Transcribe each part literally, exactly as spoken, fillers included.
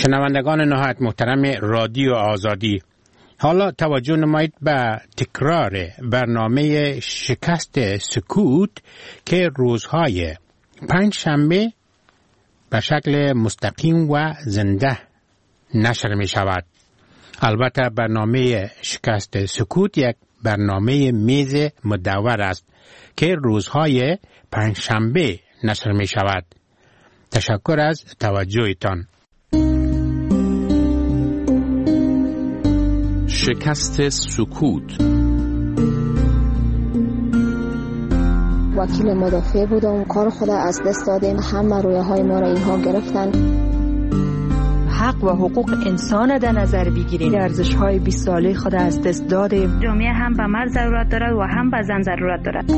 شنوندگان نهایت محترم رادیو آزادی، حالا توجه نمایید به تکرار برنامه شکست سکوت که روزهای پنج شنبه به شکل مستقیم و زنده نشر می شود. البته برنامه شکست سکوت یک برنامه میز مدور است که روزهای پنج شنبه نشر می شود. تشکر از توجهتان. شکست سکوت. وکیل مدافع بودم، کار خود از دست دادیم، همه رویه های ما را اینها گرفتن. حق و حقوق انسان در نظر بگیریم، ارزش های بیست ساله خود از دست دادیم. جامعه هم به مرد ضرورت دارد و هم به زن ضرورت دارد.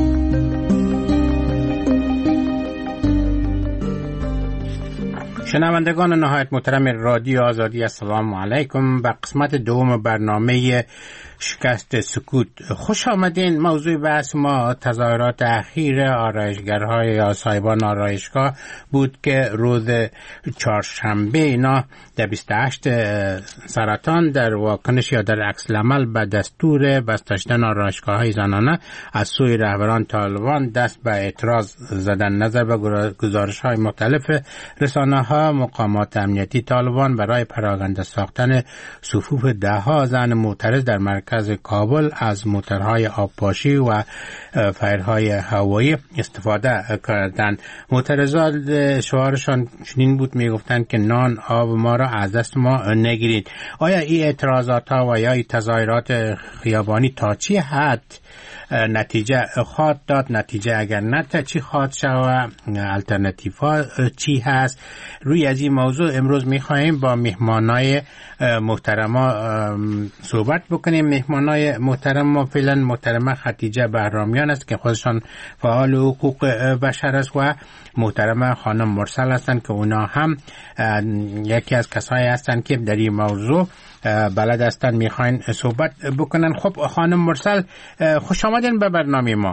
شنوندگان نهایت محترم رادیو آزادی، السلام علیکم. به قسمت دوم برنامه شکست سکوت خوش آمدین. موضوع بحث ما تظاهرات اخیر آرایشگرهای یا صاحبان آرایشگاه بود که روز چهارشنبه اینا در بیست و هشت سرطان در واکنش یا در عکس العمل به دستور بازداشتن آرایشگاه‌های زنانه از سوی رهبران طالبان دست به اعتراض زدن. نظر به گزارش‌های مختلف رسانه‌ها، مقامات امنیتی طالبان برای پراکنده ساختن صفوف ده‌ها زن معترض در مرکز از کابل از موتورهای آبپاشی و فایرهای هوایی استفاده کردند. معترضان شعارشان چنین بود، میگفتند که نان آب ما را از دست ما نگیرید. آیا این اعتراضات ها و یا این تظاهرات خیابانی تا چی حد نتیجه خواهد داد؟ نتیجه اگر نه تا چی خواهد شود؟ الटरनेटिव ها چی هست؟ روی از این موضوع امروز میخواهیم با مهمانای محترما صحبت بکنیم. مهمانای محترم ما فعلا محترمه خدیجه بهرامیان است که خودشان فعال حقوق بشر است و محترمه خانم مرسل هستند که اونا هم یکی از کسایی هستند که در این موضوع بلد هستند، میخواین صحبت بکنن. خب خانم مرسل، خوش آمدین به برنامه ما.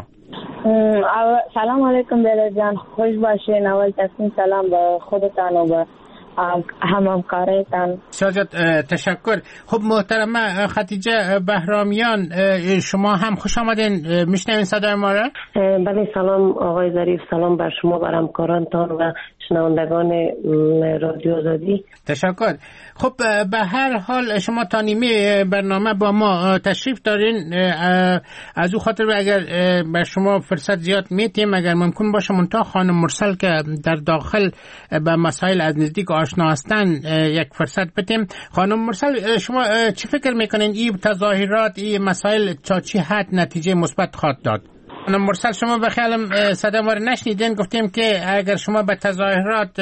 سلام علیکم دلر جان، خوش باشین. اول تصمیم سلام به خودتان و به هم همکارایتان. سازت تشکر. خب محترمه خدیجه بهرامیان، شما هم خوش آمدین. میشنوین صدای ما را؟ بله سلام آقای ظریف، سلام بر شما، بر همکارانتان و شنوندگان رادیو آزادی. تشکر. خب به هر حال شما تا نیمه برنامه با ما تشریف دارین. از او خاطر اگر به شما فرصت زیاد میتیم اگر ممکن باشه منتها خانم مرسل که در داخل به مسائل از نزدیک آشنا هستن یک فرصت بدیم. خانم مرسل، شما چی فکر میکنین این تظاهرات، این مسائل تا چی حد نتیجه مثبت خواهد داد؟ خانم مرسل، شما به خیالم صدا ما رو نشنیدین. گفتیم که اگر شما به تظاهرات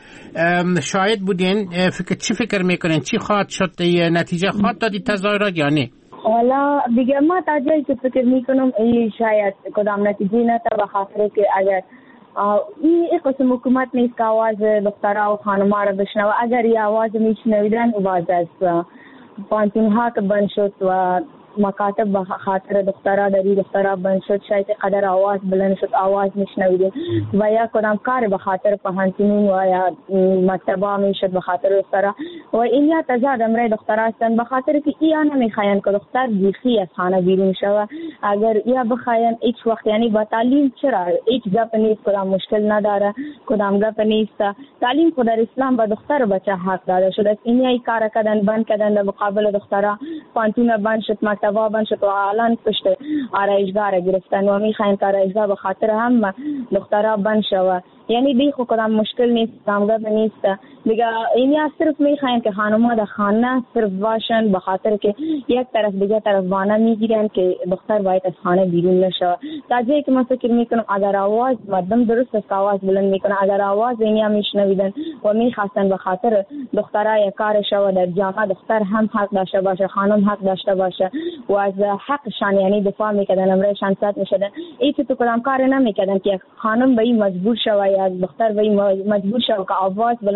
شاهد بودین، فکر چی فکر میکنین؟ چی خواهد شد؟ نتیجه خواهد دادی تظاهرات یا نه؟ حالا دیگه ما تا جایی که فکر میکنم این شاید کدام نتیجه نتا، به خاطر که اگر این قسم حکومت نیست که آواز دخترها و خانم‌ها را بشنوه. اگر این آواز میشنویدن باز از پانتون‌ها که بند شد و مکاتب به خاطر دخترها داری دخترها بند شد، شاید قدر آواز بلند شد آواز میشنویدیم و یا کدام کار به خاطر پانتونون و یا مکتبا میشد به خاطر دخترها و این یا تضاد امر دخترها هستند، به خاطر که اینا نمیخواین که دختر بیخی از خانه بیرون شوه. اگر یا بخواین هیچ وقت، یعنی با تعلیم چرا هیچ گپ نیست، کدام مشکل نداره، کدام گپ نیست. تعلیم خود در اسلام به دختر بچه حق داده شده. این یا کار کردن بند کردن در مقابل دخترها، پانتون بند شد، مکتبا بند شد و الان پشت آرایشگاه را گرفتن و میخواین که آرایشگاه به خاطر هم دخترها بند شوه. یعنی دیگه کدام مشکل نیست، کامگاه نیست دیگه. این یا صرف میخواین که خانم‌ها در خانه صرف باشن، به خاطر که یک طرف دیگه طرف بانه میگیرن که دختر باید از خانه بیرون نشه. تا جایی که من فکر میکنم اگر آواز مردم درست است آواز بلند میکنه، اگر آواز اینیا میشنویدن و میخواستن به خاطر دخترها یک کار شو در جامعه دختر هم حق داشته باشه، خانم حق داشته باشه و از حقشان یعنی دفاع میکردن، امرشان سات میشدن. این تو کدام کار نمیکردن که خانم به این مجبور شوه یا دختر به این مجبور شوه که آواز بلند کنه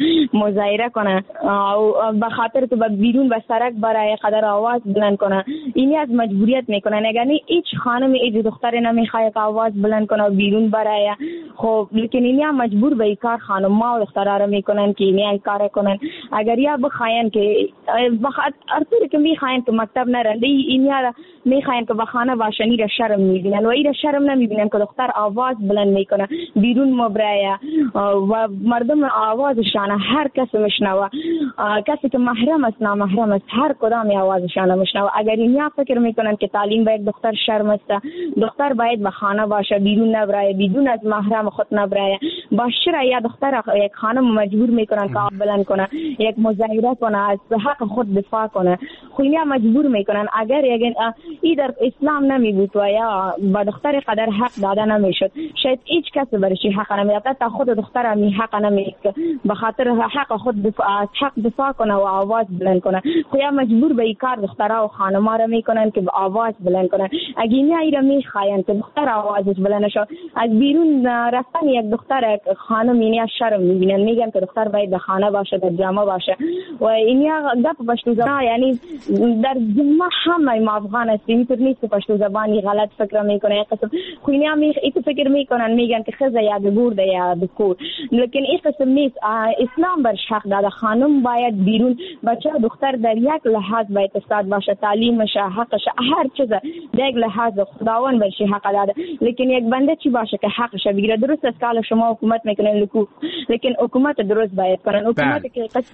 مظاهره کنه و به خاطر که بیرون به سرک برای قدر آواز بلند کنه، اینی از مجبوریت میکنن. اگر هیچ خانم هیچ دختر نمیخواد که آواز بلند کنه و بیرون برای، خب لیکن اینی هم مجبور به این کار خانم ما و دخترها رو میکنن که اینی این کار کنن. اگر یا بخواین که بخاطر ارتور که میخواین که مکتب نرن، اینی میخواین که به خانه باشنی را شرم میبینن و این را شرم نمیبینن که دختر آواز بلند میکنه بیرون مبرایه و مردم آوازشان هر کس میشنوه، کسی که محرم است نامحرم است هر کدام آوازشان میشنوه. اگر اینیا فکر میکنن که تعلیم به یک دختر شرم است، دختر باید به خانه باشه بیرون نبرایه، بیرون از محرم خود نبرایه. باشه یا دختر یک خانم مجبور میکنن که آواز بلند کنه، یک مظاهره کنه، از حق خود دفاع کنه، خو اینیا مجبور میکنن. اگر یک ای در اسلام نمی بود و یا با دختر قدر حق داده نمیشد، شاید هیچ کس برش حق نمیداد، تا خود دختر هم حق نمیداد به خاطر حق خود دفاع حق دفاع کنه و آواز بلند کنه. خویا مجبور به این کار دخترها و خانم‌ها را میکنن که آواز بلند کنن. اگه این ایرا میخواین که دختر آوازش بلند شد، از بیرون رفتن یک دختر خانم اینیا شرم میبینن، میگن که دختر باید به خانه باشه، در جامعه باشه و اینیا گپ پشتو زبان، یعنی در جمعه همه ما افغان هستیم، اینطور نیست که پشتو زبانی غلط فکر میکنه. یک قسم خوینیا می ایتو فکر میکنن، میگن که خزه یا بگورده یا بکور، لیکن این قسم نیست. اسلام برش حق داده، خانم باید بیرون، بچه دختر در یک لحاظ باید استاد باشه، تعلیمش حقش هر چیز در یک لحاظ خداوند برش حق داده. لیکن یک بنده چی باشه که حقش بگیره؟ درست است که شما حکومت میکنن لکو، لیکن حکومت درست باید کنن. حکومت که قسم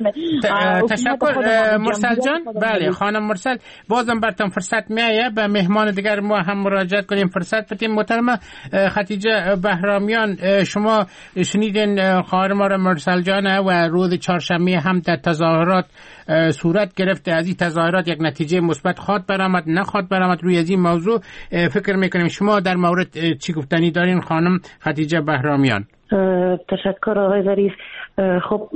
تشکر مرسل جان. بله خانم مرسل، بازم براتون فرصت میایه به مهمان دیگر ما هم مراجعت کنیم، فرصت بدیم. محترمه خدیجه بهرامیان، شما شنیدین خواهر ما را مرسل جان و روز چهارشنبه هم در تظاهرات صورت گرفته. از این تظاهرات یک نتیجه مثبت خواد برآمد نخواد برآمد، روی از این موضوع فکر میکنیم شما در مورد چی گفتنی دارین خانم خدیجه بهرامیان؟ تشکر آقای ظریف. خب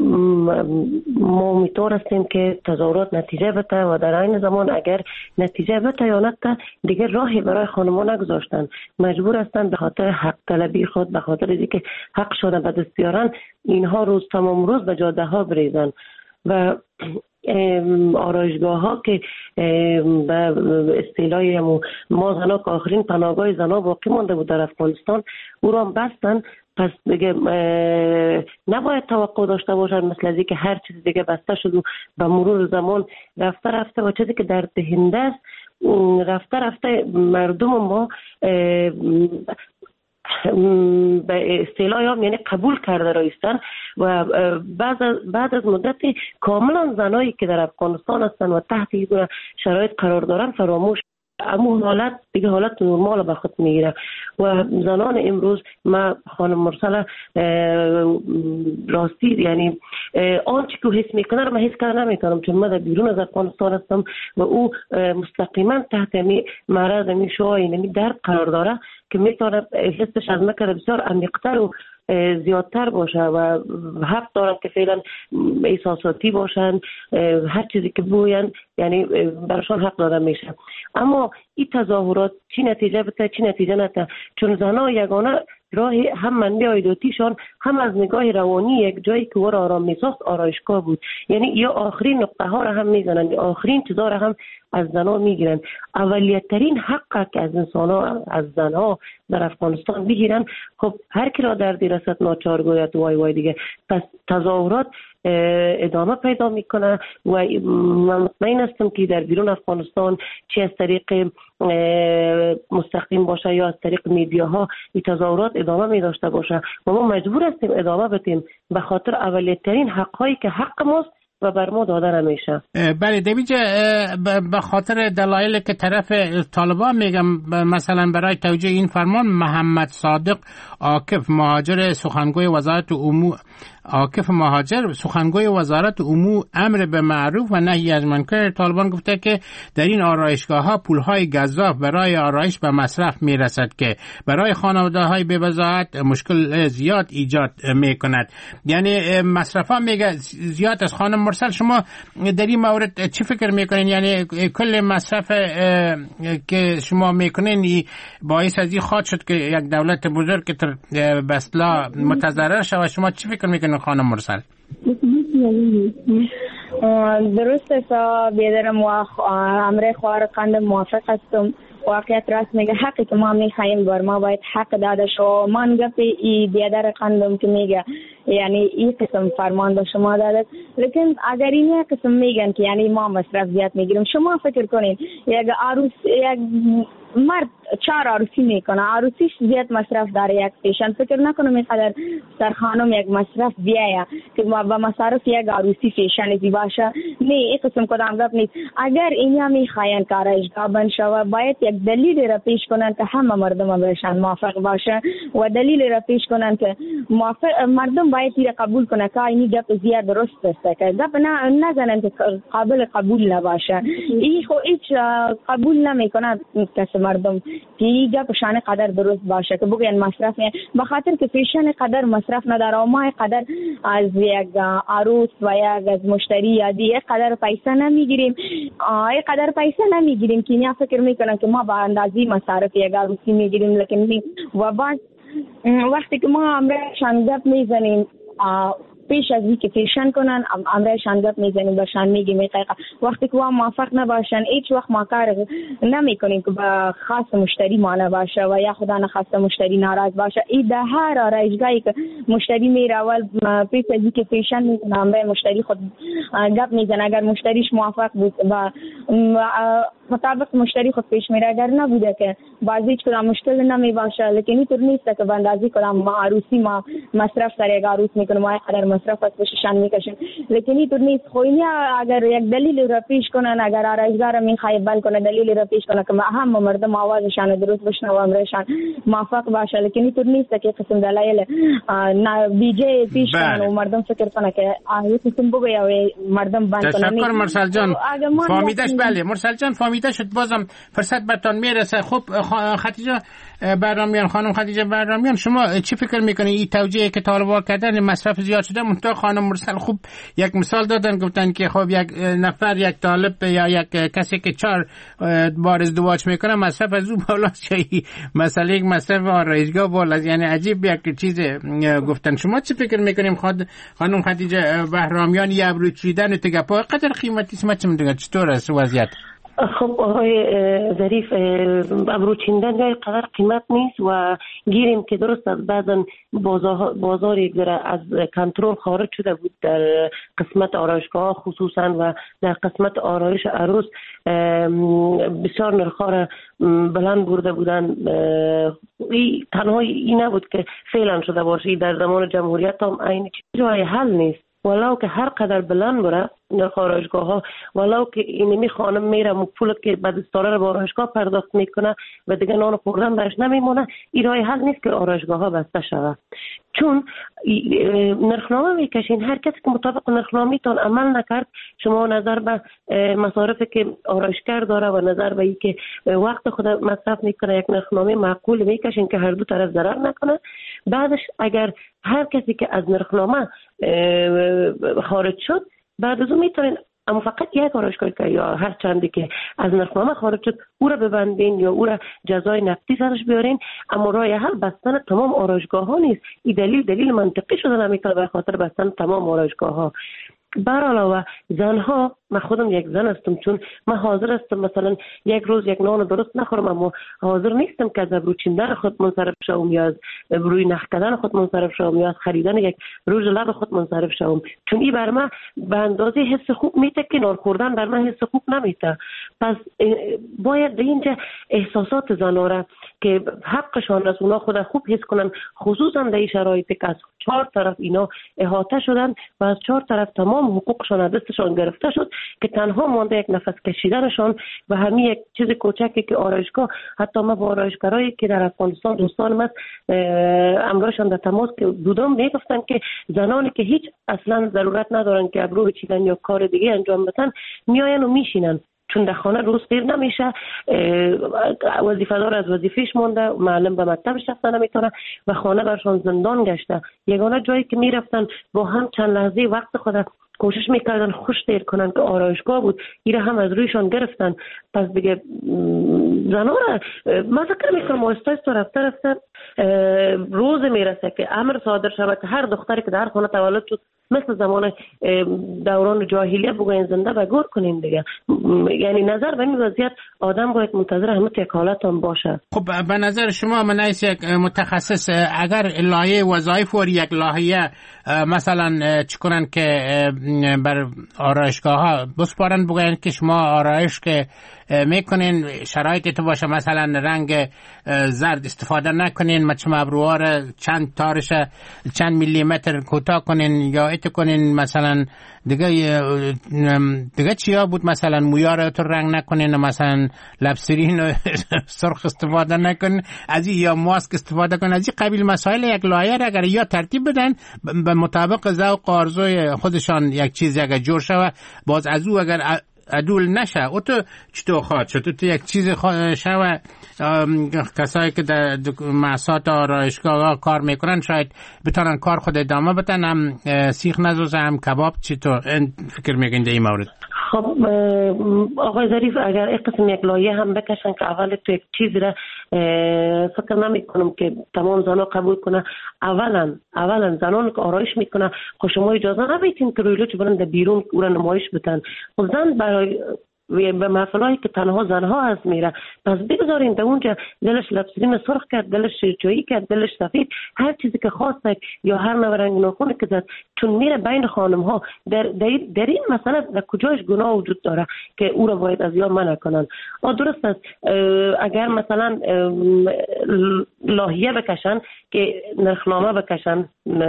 ما امیدوار هستیم که تظاهرات نتیجه بده و در این زمان اگر نتیجه بده یا نده دیگه راهی برای خانمان نگذاشتن، مجبور هستن به خاطر حق طلبی خود، به خاطر اینکه حق شده به دست بیارن، اینها روز تمام روز به جاده ها بریزن و آرایشگاه ها که به اصطلاح ما زنا که آخرین پناهگاه زنا باقی مانده بود در افغانستان، او را بستن. پس دیگه نباید توقع داشته باشن مثل از که هر چیز دیگه بسته شد و به مرور زمان رفته رفته و چیزی که در دهنده است رفته رفته مردم ما به اصطلاح هم یعنی قبول کرده رایستن و بعد از بعد از مدتی کاملا زنایی که در افغانستان هستن و تحت شرایط قرار دارن فراموش، اما حالت دیگه حالت نرمال به خود میگیره و زنان امروز ما خانم مرسل راستی یعنی آنچه که حس میکنه رو من حس کرده نمیکنم، چون من در بیرون از افغانستان هستم و او مستقیما تحت می مرض می شوی نمی درد قرار داره که میتونه حسش از مکر بسیار عمیق‌تر و زیادتر باشه و حق دارن که فعلا احساساتی باشن، هر چیزی که بگوین یعنی براشون حق داده میشه. اما این تظاهرات چی نتیجه بده چی نتیجه نده، چون زنها یگانه راه هم منبع عایداتیشان هم از نگاه روانی یک جایی که ور آرام میساخت آرایشگاه بود، یعنی یا آخرین نقطه ها را هم میزنن، آخرین چیزا را هم از زنها میگیرن. اولیترین حق که از انسان ها از زنها در افغانستان بگیرن، خب هر کی را در رسد ناچار گوید وای وای دیگه. پس تظاهرات ادامه پیدا میکنه و من مطمئن هستم که در بیرون افغانستان چه از طریق مستقیم باشه یا از طریق میدیاها این تظاهرات ادامه می داشته باشه و ما مجبور هستیم ادامه بدیم به خاطر اولیترین حقایی که حق ماست و بر ما داده نمیشه. بله دیویجه، به خاطر دلایلی که طرف طالبان میگم، مثلا برای توجیه این فرمان محمد صادق عاکف مهاجر سخنگوی وزارت امور عاکف مهاجر سخنگوی وزارت امور امر به معروف و نهی از منکر طالبان گفته که در این آرایشگاه ها پول های گزاف برای آرایش به مصرف میرسد که برای خانواده های به وضاحت مشکل زیاد ایجاد میکند. یعنی مصرف ها میگه زیاد از. خانم مرسل شما در این مورد چی فکر میکنین؟ یعنی کل مصرف که شما میکنین باعث از این خواهد شد که یک دولت بزرگ که بسلا متضرر شود، شما چی فکر میکنین خانم مرسل؟ درست است بیادرم و امر خواهر قندم موافق هستم. واقعیت راست میگه، حقی که ما میخوایم بر ما باید حق داده شو. من گپ ای بیادر قندم که میگه یعنی این قسم فرمان به شما داده، لیکن اگر این قسم میگن که یعنی ما مصرف زیاد میگیریم، شما فکر کنین یک عروس یک مرد چهار عروسی میکنه، عروسیش زیاد مصرف داره یک پیشن، فکر نکنم اینقدر سر خانم یک مصرف بیایه که با مصرف یک عروسی پیشن زی باشه. نه، این قسم کدام گپ نیست. اگر اینیا میخواین که آرایشگاه بند شوه، باید یک دلیل را پیش کنن که همه مردم بهشان موافق باشه و دلیل را پیش کنن که موافق مردم باید این قبول کنه که این گپ زیاد درست است، که گپ نه نزنن که قابل قبول نباشه. این خو هیچ قبول نمیکنه کس مردم که این گپ شان قدر درست باشه که بگن مصرف نه، به خاطر که پیشن قدر مصرف نداره و ما قدر از یک عروس و یک از مشتری یا دیگه قدر پیسه نمیگیریم. این قدر پیسه نمیگیریم که اینا فکر میکنن که ما با اندازی مصارف یک عروسی میگیریم، لیکن و بعد وقتی که ما امرشان گپ میزنیم پیش از اینکه پیشن کنن امرشان گپ میزنیم باشن میگیم دقیقا وقتی که ما موافق نباشن هیچ وقت ما کار نمیکنیم که با خاص مشتری ما نباشه و یا خدا نخواسته مشتری ناراض باشه. این ده هر آرایشگاهی که مشتری میره اول پیش از اینکه پیشن میکنه امر مشتری خود گپ میزنه، اگر مشتریش موافق بود و مطابق مشتری خود پیش میره، اگر نبوده که بعضی هیچ کدام مشکل نمی باشه. لیکن اینطور نیست که بندازی کدام ما عروسی ما مصرف سر یک عروس میکنه ما قدر مصرف از بششان میکشیم، لیکن اینطور نیست. خوینی اگر یک دلیل را پیش کنن، اگر آرایشگاه را میخوای بل کنه دلیل را پیش کنه که هم مردم آوازشان درست بشنوه و امرشان موافق باشه، لیکن اینطور نیست که قسم دلایل بیجه پیش کنن و مردم فکر کنه که آیه قسم بگه مردم بند کنه. تشکر مرسل جان، فهمیدش. بله مرسل جان فهمیده شد. بازم فرصت برتان میرسه. خب خدیجه بهرامیان، خانم خدیجه بهرامیان، شما چی فکر میکنید این توجیهی که طالبان کردن مصرف زیاد شده؟ منتها خانم مرسل خوب یک مثال دادن، گفتن که خب یک نفر یک طالب یا یک کسی که چهار بار ازدواج میکنه مصرف از او بالاست، چه مسئله یک مصرف آرایشگاه بالاست. یعنی عجیب یک چیز گفتن. شما چی فکر میکنیم خانم خدیجه بهرامیان؟ یه ابرو چیدن تگپا قدر قیمتی است، ما چی میگه چطور است وضعیت؟ خب آقای ظریف، ابرو چیندن جای قدر قیمت نیست و گیریم که درست از بعضا بازار, بازار یک ذره از کنترل خارج شده بود در قسمت آرایشگاه خصوصا و در قسمت آرایش عروس بسیار نرخ‌ها را بلند برده بودن. ای تنها این نبود که فعلا شده باشه، در زمان جمهوریت هم این جای حل نیست. ولو که هر قدر بلند بره نرخ آرایشگاه ها، ولو که اینمی خانم میره پول که بعد استاره رو به آرایشگاه پرداخت میکنه و دیگه نان خوردن برش نمیمونه، این راه حل نیست که آرایشگاه ها بسته شود. چون نرخنامه میکشین، هر کسی که مطابق نرخنامه تان عمل نکرد، شما نظر به مصارفی که آرایشگر داره و نظر به این که وقت خود مصرف میکنه یک نرخنامه معقول میکشین که هر دو طرف ضرر نکنه. بعدش اگر هر کسی که از نرخنامه خارج شد، بعد از اون میتونین اما فقط یک آرایشگاه که یا هر چندی که از نرخنامه خارج شد او را ببندین یا او را جزای نقدی سرش بیارین. اما راه حل بستن تمام آرایشگاه ها نیست. این دلیل دلیل منطقی شده نمیتونه به خاطر بستن تمام آرایشگاه ها. بر علاوه زنها، من خودم یک زن هستم، چون من حاضر هستم مثلا یک روز یک نان درست نخورم، اما حاضر نیستم که از ابرو چیندن خود منصرف شوم یا از ابروی نخ کردن خود منصرف شوم یا از خریدن یک روز لب خود منصرف شوم، چون این بر من به اندازه حس خوب میته که نان خوردن بر من حس خوب نمیته. پس باید به اینجا احساسات زنها را که حقشان است اونا خود خوب حس کنن، خصوصا در این شرایطی که از چهار طرف اینا احاطه شدن و از چهار طرف تمام حقوقشان از دستشان گرفته شد که تنها مانده یک نفس کشیدنشان و همین یک چیز کوچکی که آرایشگاه. حتی ما با آرایشگرایی که در افغانستان دوستانم هست امراشان در تماس که بودم میگفتن که زنانی که هیچ اصلا ضرورت ندارن که ابرو چیدن یا کار دیگه انجام بدن میاین و میشینن، چون در خانه روز دیر نمیشه، وظیفه دار از وظیفهش مونده، معلم به مکتبش رفتن نمیتونه و خانه برشان زندان گشته. یگانه جایی که میرفتن با هم چند لحظه وقت خود کوشش میکردن خوش دیر کنن که آرایشگاه بود، ایره هم از رویشان گرفتن. پس دیگه زنان من فکر میکنم آهسته آهسته رفته رفته روز میرسه که امر صادر شود که هر دختری که در خانه تولد شد مثل زمان دوران جاهلیه بگوین زنده و گور کنین دیگه. یعنی نظر به این وضعیت آدم باید منتظر همه یک حالت هم باشه. خب به نظر شما من از یک متخصص اگر لایه وظایف و یک لایه مثلا چکنن که بر آرایشگاه ها بسپارن بگوین که شما آرایش که میکنین شرایط تو باشه، مثلا رنگ زرد استفاده نکنین، مچم ابروها را چند تارش چند میلی متر کوتاه کنین یا ات کنین، مثلا دیگه دیگه چیا بود، مثلا مویا را تو رنگ نکنین، مثلا لبسرین سرخ استفاده نکنین، از این یا ماسک استفاده کنین. از این قبیل مسائل یک لایه را اگر یا ترتیب بدن به مطابق ذوق و آرزوی خودشان یک چیز اگر جور شود، باز از او اگر عدول نشه او تو چطور خواهد شد؟ تو یک چیز شوه کسایی که در مؤسسات آرایشگاه کار میکنن شاید بتونن کار خود ادامه بدن، هم سیخ نزوزه هم کباب. چطور فکر میگین در این مورد؟ خب آقای ظریف اگر این قسم یک لایه هم بکشن که اول تو یک چیز را فکر نمی کنم که تمام زنان قبول کنه. اولا اولا زنان که آرایش میکنه خب شما اجازه نمیتین که روی لوچ برن در بیرون او را نمایش بدن. خب زن برای به محفلایی که تنها زنها هست میره، پس بگذارین در اونجا دلش لبسرین سرخ کرد، دلش شیرچایی کرد، دلش سفید، هر چیزی که خواست یا هر نوع رنگ ناخونی که زد، چون میره بین خانم ها. در, در, در این مسئله در کجاش گناه وجود داره که او را باید از یاد منع کنن؟ آ درست است اگر مثلا لاهیه بکشن که نرخنامه بکشن،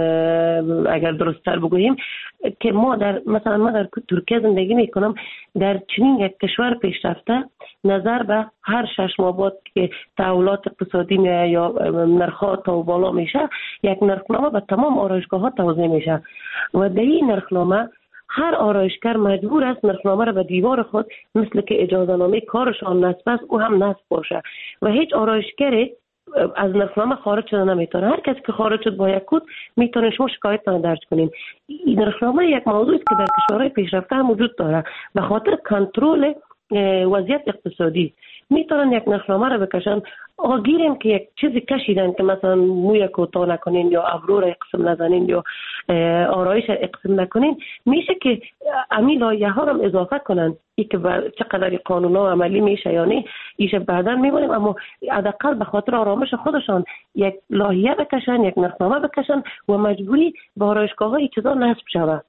اگر درست تر بگوییم که ما در مثلا ما در ترکیه زندگی میکنم، در چنین یک کشور پیشرفته نظر به هر شش ماه بعد که تحولات اقتصادی میاد یا نرخ‌ها تا بالا میشه، یک نرخنامه به تمام آرایشگاه‌ها توزیع میشه و در این نرخنامه هر آرایشگر مجبور است نرخنامه را به دیوار خود مثل که اجازه نامه کارشان نصب است او هم نصب باشه و هیچ آرایشگری از نرخنامه خارج شده نمیتونه. هر کسی که خارج شد با یک کد میتونه شما شکایت درج کنین. این نرخنامه یک موضوعی است که در کشورهای پیشرفته هم وجود داره به خاطر کنترل وضعیت اقتصادی. میتونن یک نرخنامه را بکشن، آگیریم که یک چیزی کشیدن که مثلا موی کوتاه نکنین یا ابرو را اقسم نزنین یا آرایش اقسم نکنین، میشه که امی لایه ها را اضافه کنن. ای که چقدر قانونا عملی میشه یا نه ایشه بعدا میبینیم، اما حداقل به خاطر آرامش خودشان یک لایحه بکشن، یک نرخنامه بکشن و مجبوری به آرایشگاه ها این چیزا نصب شود.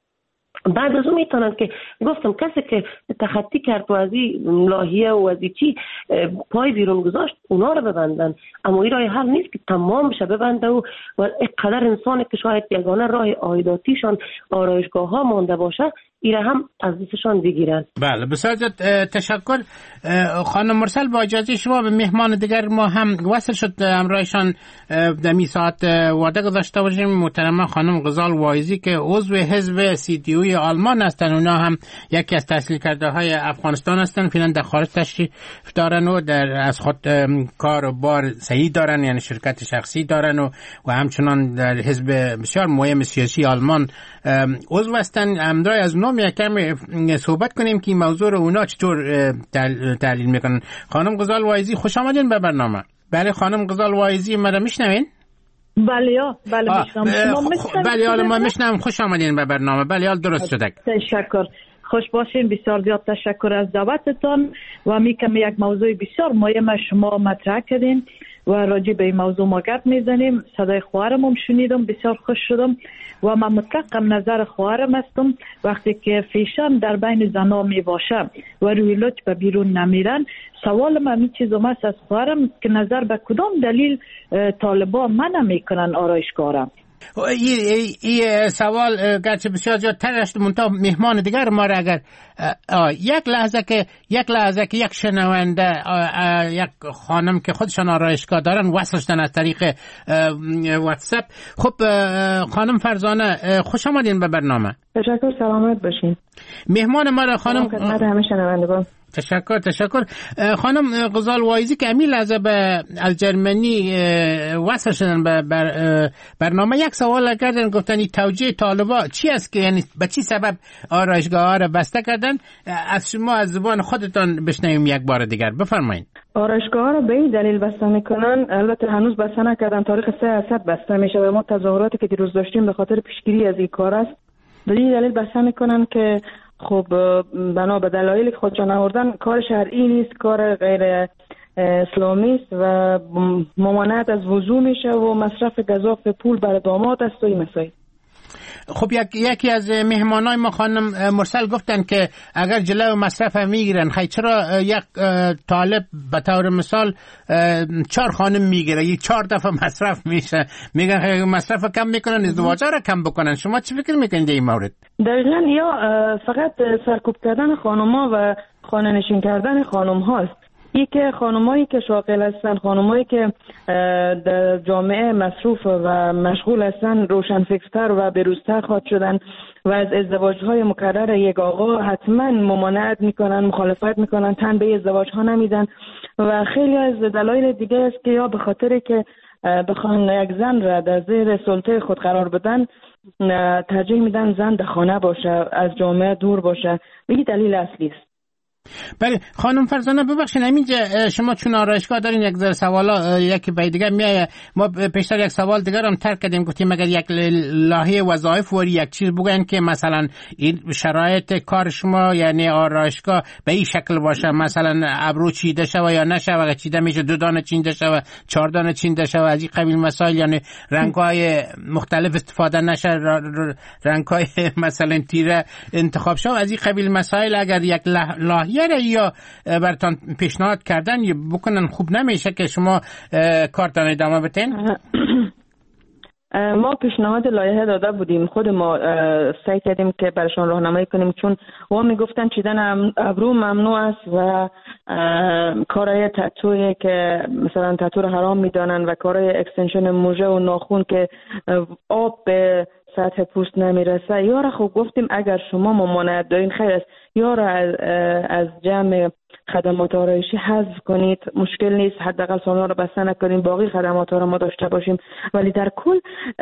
بعد از اون میتونن که گفتم کسی که تخطی کرد و از این لایحه و از چی پای بیرون گذاشت اونا رو ببندن، اما این راه حل نیست که تمام بشه ببنده و اینقدر انسانی که شاید یگانه راه عایداتیشان آرایشگاه ها مانده باشه ایره هم از دستشان بگیرن. بله بسیار تشکر خانم مرسل. با اجازه شما به مهمان دیگر ما هم وصل شد همراهشان در می ساعت وعده گذاشته باشیم. محترمه خانم غزال وایزی که عضو حزب سی دی اوی آلمان هستن، اونا هم یکی از تحصیل کرده های افغانستان هستن، فعلا در خارج تشریف دارن و در از خود کار و بار صحیح دارن، یعنی شرکت شخصی دارن و, و همچنان در حزب بسیار مهم سیاسی آلمان عضو هستن. امرای از نوم یکم صحبت کنیم که این موضوع رو اونا چطور تحلیل میکنن. خانم غزال وایزی خوش آمدین به برنامه. بله خانم غزال وایزی مرا میشنوین؟ بله یا بله میشنم. بله حالا ما میشنم. خوش آمدین به برنامه. بله حال درست شده. تشکر. خوش باشین. بسیار زیاد تشکر از دعوتتان و میکم یک موضوع بسیار مهم شما مطرح کردین و راجع به این موضوع ما گپ میزنیم. صدای خواهرم هم شنیدم، بسیار خوش شدم و من مطلقم نظر خواهرم هستم. وقتی که فیشن در بین زنا می باشه و روی لوچ به بیرون نمیرن، سوال من این چیزم است از خواهرم که نظر به کدام دلیل طالبان منع میکنن آرایشگاه. این سوال گرچه بسیار زیاد ترشت منطقه مهمان دیگر ما را اگر یک لحظه که یک لحظه که یک شنونده یک خانم که خودشان آرایشگاه دارن وصل شدن از طریق واتساپ. خب خانم فرزانه خوش آمدین به برنامه. تشکر، سلامت باشین. مهمان ما را خانم خدمت همه شنوندگان. تشکر تشکر خانم غزال وایزی که امی لحظه به از جرمنی وصل شدن به بر برنامه، یک سوال کردن، گفتن این توجیه طالبا چی است که یعنی به چی سبب آرایشگاه ها را بسته کردن؟ از شما از زبان خودتان بشنویم یک بار دیگر، بفرمایید. آرایشگاه ها را به این دلیل بسته میکنن، البته هنوز بسته نکردن، تاریخ سه اسد بسته میشه و ما تظاهراتی که دیروز داشتیم به خاطر پیشگیری از این کار است. به این دلیل بسته میکنن که خب بنا به دلایلی که خودشان آوردن کار شرعی نیست، کار غیر اسلامی است و ممانعت از وضو میشه و مصرف گزاف پول برای داماد است و این مسائل. خب یک یکی از مهمانای ما خانم مرسل گفتن که اگر جلو مصرف میگیرن، خیلی چرا یک طالب به طور مثال چهار خانم میگیره، یک چهار دفعه مصرف میشه، میگن خیلی مصرف کم میکنن، ازدواجا را کم بکنن. شما چی فکر میکنید این مورد؟ دقیقاً یا فقط سرکوب کردن خانم‌ها و خانه نشین کردن خانم هاست. ای که خانمایی که شاغل هستن، خانمایی که در جامعه مصروف و مشغول هستن، روشنفکرتر و بروزتر خواهد شدن و از ازدواج‌های مکرر یک آقا حتما ممانعت میکنن، مخالفت میکنن، تن به ازدواج‌ها نمیدن و خیلی از دلایل دیگه است که یا به خاطر که بخوان یک زن را در زیر سلطه خود قرار بدن، ترجیح میدن زن در خانه باشه، از جامعه دور باشه. این دلیل اصلی است. بله خانم فرزانه ببخشید، همینجا شما چون آرایشگاه دارین یک ذره سوالا یکی به دیگه میایه، ما پیشتر یک سوال دیگر هم ترک کردیم، گفتیم اگر یک لایحه وظایف وری یک چیز بگن که مثلا این شرایط کار شما یعنی آرایشگاه به این شکل باشه، مثلا ابرو چیده شوه یا نشوه، اگر چیده میشه دو دانه چینده شوه، چهار دانه چینده شوه، از این قبیل مسائل، یعنی رنگ‌های مختلف استفاده نشه، رنگ‌های مثلا تیره انتخاب شوه، از این قبیل مسائل اگر یک لایحه یا براتون پیشنهاد کردن یا بکنن، خوب نمیشه که شما کارتان ادامه بدین؟ ما پیشنهاد لایحه داده بودیم، خود ما سعی کردیم که براشون راهنمایی کنیم، چون او میگفتن چیدن ابرو ممنوع است و کارهای تاتویی که مثلا تاتو رو حرام میدانن و کارهای اکستنشن موژه و ناخون که آب به سطح پوست نمیرسه. یا را خب گفتیم اگر شما ممانعت دارین خیر است، یا را از, از جمع خدمات آرایشی حذف کنید، مشکل نیست، حداقل سالن رو بسته نکنیم، باقی خدمات ها رو ما داشته باشیم. ولی در کل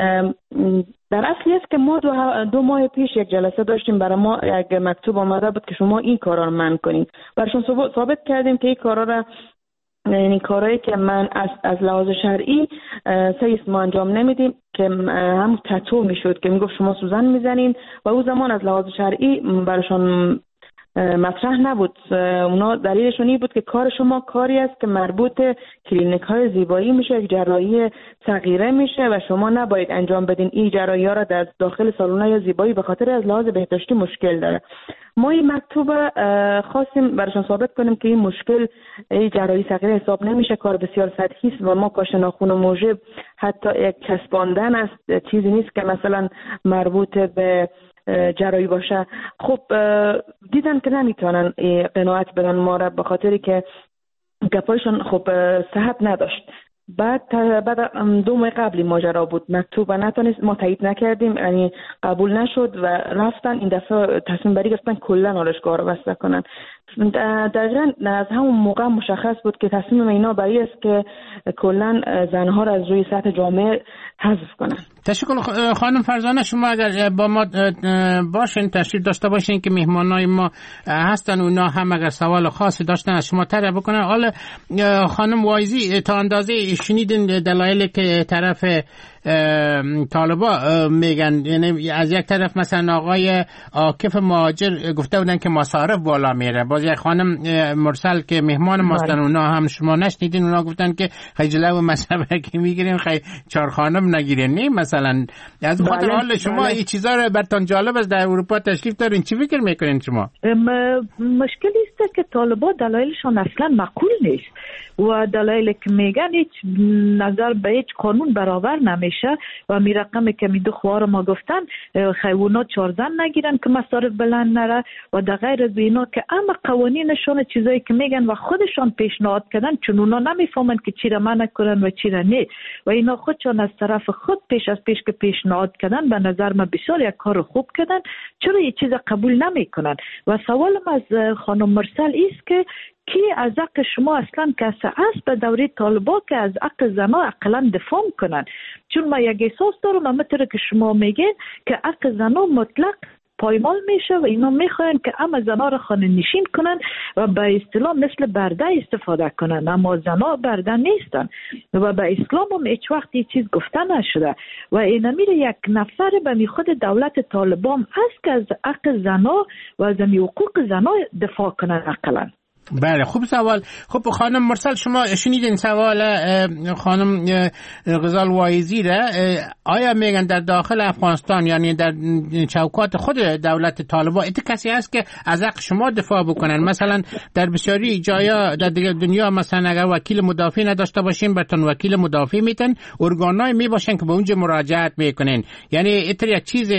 در اصلی است که ما دو, دو ماه پیش یک جلسه داشتیم، برای ما یک مکتوب آمده بود که شما این کارا رو منع کنید. برشون ثابت کردیم که این کارا رو، یعنی کارهایی که من از از لحاظ شرعی سه ما انجام نمیدیم، که هم تتو میشد که میگفت شما سوزن میزنین و او زمان از لحاظ شرعی براشون مطرح نبود. اونا دلیلشون این بود که کار شما کاری است که مربوط کلینیک های زیبایی میشه، یک جراحی صغیره میشه و شما نباید انجام بدین این جراحی ها را در داخل سالن های زیبایی، به خاطر از لحاظ بهداشتی مشکل داره. ما این مکتوب خواستیم براشون ثابت کنیم که این مشکل این جراحی صغیره حساب نمیشه، کار بسیار سطحی است و ما کاش ناخن و موجب حتی یک چسباندن است، چیزی نیست که مثلا مربوط به جراحی باشه. خب دیدن که نمیتونن قناعت بدن ما را، به خاطری که گپایشون خب صحت نداشت. بعد بعد دو ماه قبلی ماجرا بود، مکتوب نتونست، ما تایید نکردیم، یعنی قبول نشد و رفتن این دفعه تصمیم بری گرفتن کلا آرایشگاه رو بسته کنن. دقیقاً از همون موقع مشخص بود که تصمیم اینا برای است که کلا زنها رو از روی سطح جامعه حذف کنن. تشکر خانم فرزانه. شما اگر با ما باشین، تشریف داشته باشین که مهمانای ما هستن، اونا هم اگر سوال خاصی داشتن از شما طرح بکنن. حالا خانم وایزی، تا اندازه شنیدین دلایلی که طرف طالبا میگن، یعنی از یک طرف مثلا آقای عاکف مهاجر گفته بودن که مصارف بالا میره، باز یک خانم مرسل که مهمان ماستن، اونا هم شما نشنیدین، اونا گفتن که خیلی و مصرفه که میگیرین خیلی چهار خانم نگیرین. نه مثلا از خاطر حال شما این چیزا رو براتون جالب است، در اروپا تشریف دارین، چی فکر میکنین شما؟ مشکلی است که طالبا دلایلشان اصلا معقول نیست و دلایلی که میگن هیچ نظر به هیچ قانون برابر نمیشه. میشه و می رقمی که می دو خوار ما گفتن خیوانات چارزن نگیرن که مصارف بلند نره و در غیر از اینا که اما قوانینشون چیزایی که میگن و خودشان پیشنهاد کردن چون اونا نمیفهمن که چی را منع کنن و چی را نه و اینا خودشان از طرف خود پیش از پیش که پیشنهاد کردن به نظر من بسیار یک کار خوب کردن. چرا یه چیز قبول نمیکنن؟ و سوالم از خانم مرسل است که کی از حق شما اصلا کسی است به دوره طالبا که از حق زنا اقلا دفاع کنن؟ چون ما یک احساس دارم همونطور که شما میگین که حق زنا مطلق پایمال میشه و اینا میخواین که اما زنا را خانه نشین کنن و به اصطلاح مثل برده استفاده کنن، اما زنا برده نیستن و به اسلام هم هیچ وقت این چیز گفته نشده و این میره یک نفر به می خود دولت طالبان است که از حق زنا و از حقوق زنا دفاع کنن اقلا. بله خوب سوال. خب خانم مرسل شما شنیدین سوال خانم غزال وایزی را. آیا میگن در داخل افغانستان یعنی در چوکات خود دولت طالبان ایت کسی هست که از حق شما دفاع بکنن؟ مثلا در بسیاری جایا در دنیا مثلا اگر وکیل مدافع نداشته باشین براتون وکیل مدافع میتن، ارگانای می باشن که به اونجا مراجعت میکنین. یعنی ایت یک چیز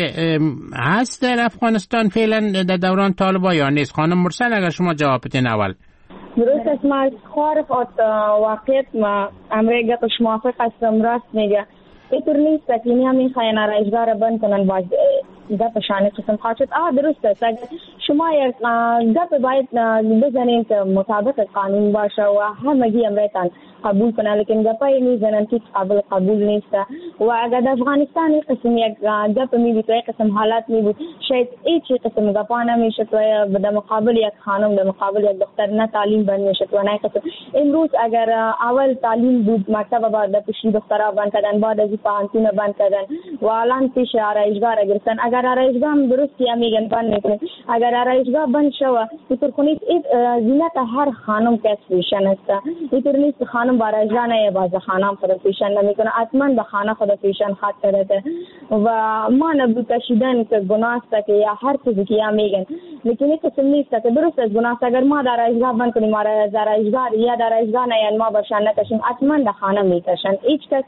هست در افغانستان فعلا در دوران طالبان یا نیست؟ خانم مرسل اگر شما جواب بدین اول. درست است. ما خارف ات واقعیت ما امریکا کش موافق هستم، راست میگه. اینطور نیست که اینی همین خیلی نرایشگاه بند کنن باز گپ شانه قسم خواهد. آه درست است. اگر شما یک گپ باید بزنین که مطابق قانون باشه و همگی امریکا قبول کنن، لیکن گپای میزنن که قابل قبول نیست. و اگر در افغانستان یک قسم یک گپ میبود و یک قسم حالات میبود شاید هیچ قسم گپا نمیشد و در مقابل یک خانم در مقابل یک دختر نه تعلیم بند میشد و نه قسم. امروز اگر اول تعلیم بود مکتب بعد پیشی دخترها بند کردن، بعد از پانتون بند کردن و الان پیش آرایشگاه را گرفتن. اگر آرایشگاه هم درستی هم میگن بند میکنن، اگر آرایشگاه بند شود اینطور کنید زینت هر خانم که فیشن است. اینطور نیست خانم برای جانه باز خانم خود فیشن نمیکنه، حتما به خانه خود فیشن خط کرده و ما نبود کشیدن که گناه است که یا هر چیزی که یا میگن، لیکن این قسم نیست که درست از گناه است. اگر ما در آرایشگاه بند کنیم ما در آرایشگاه یا در آرایشگاه نه ما باشن نکشیم حتما در خانه میکشن. هیچ کس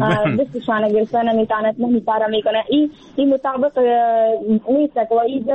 دستشان گرفتن نمیتواند نمیتاره میکنه. این این مطابق نیست که این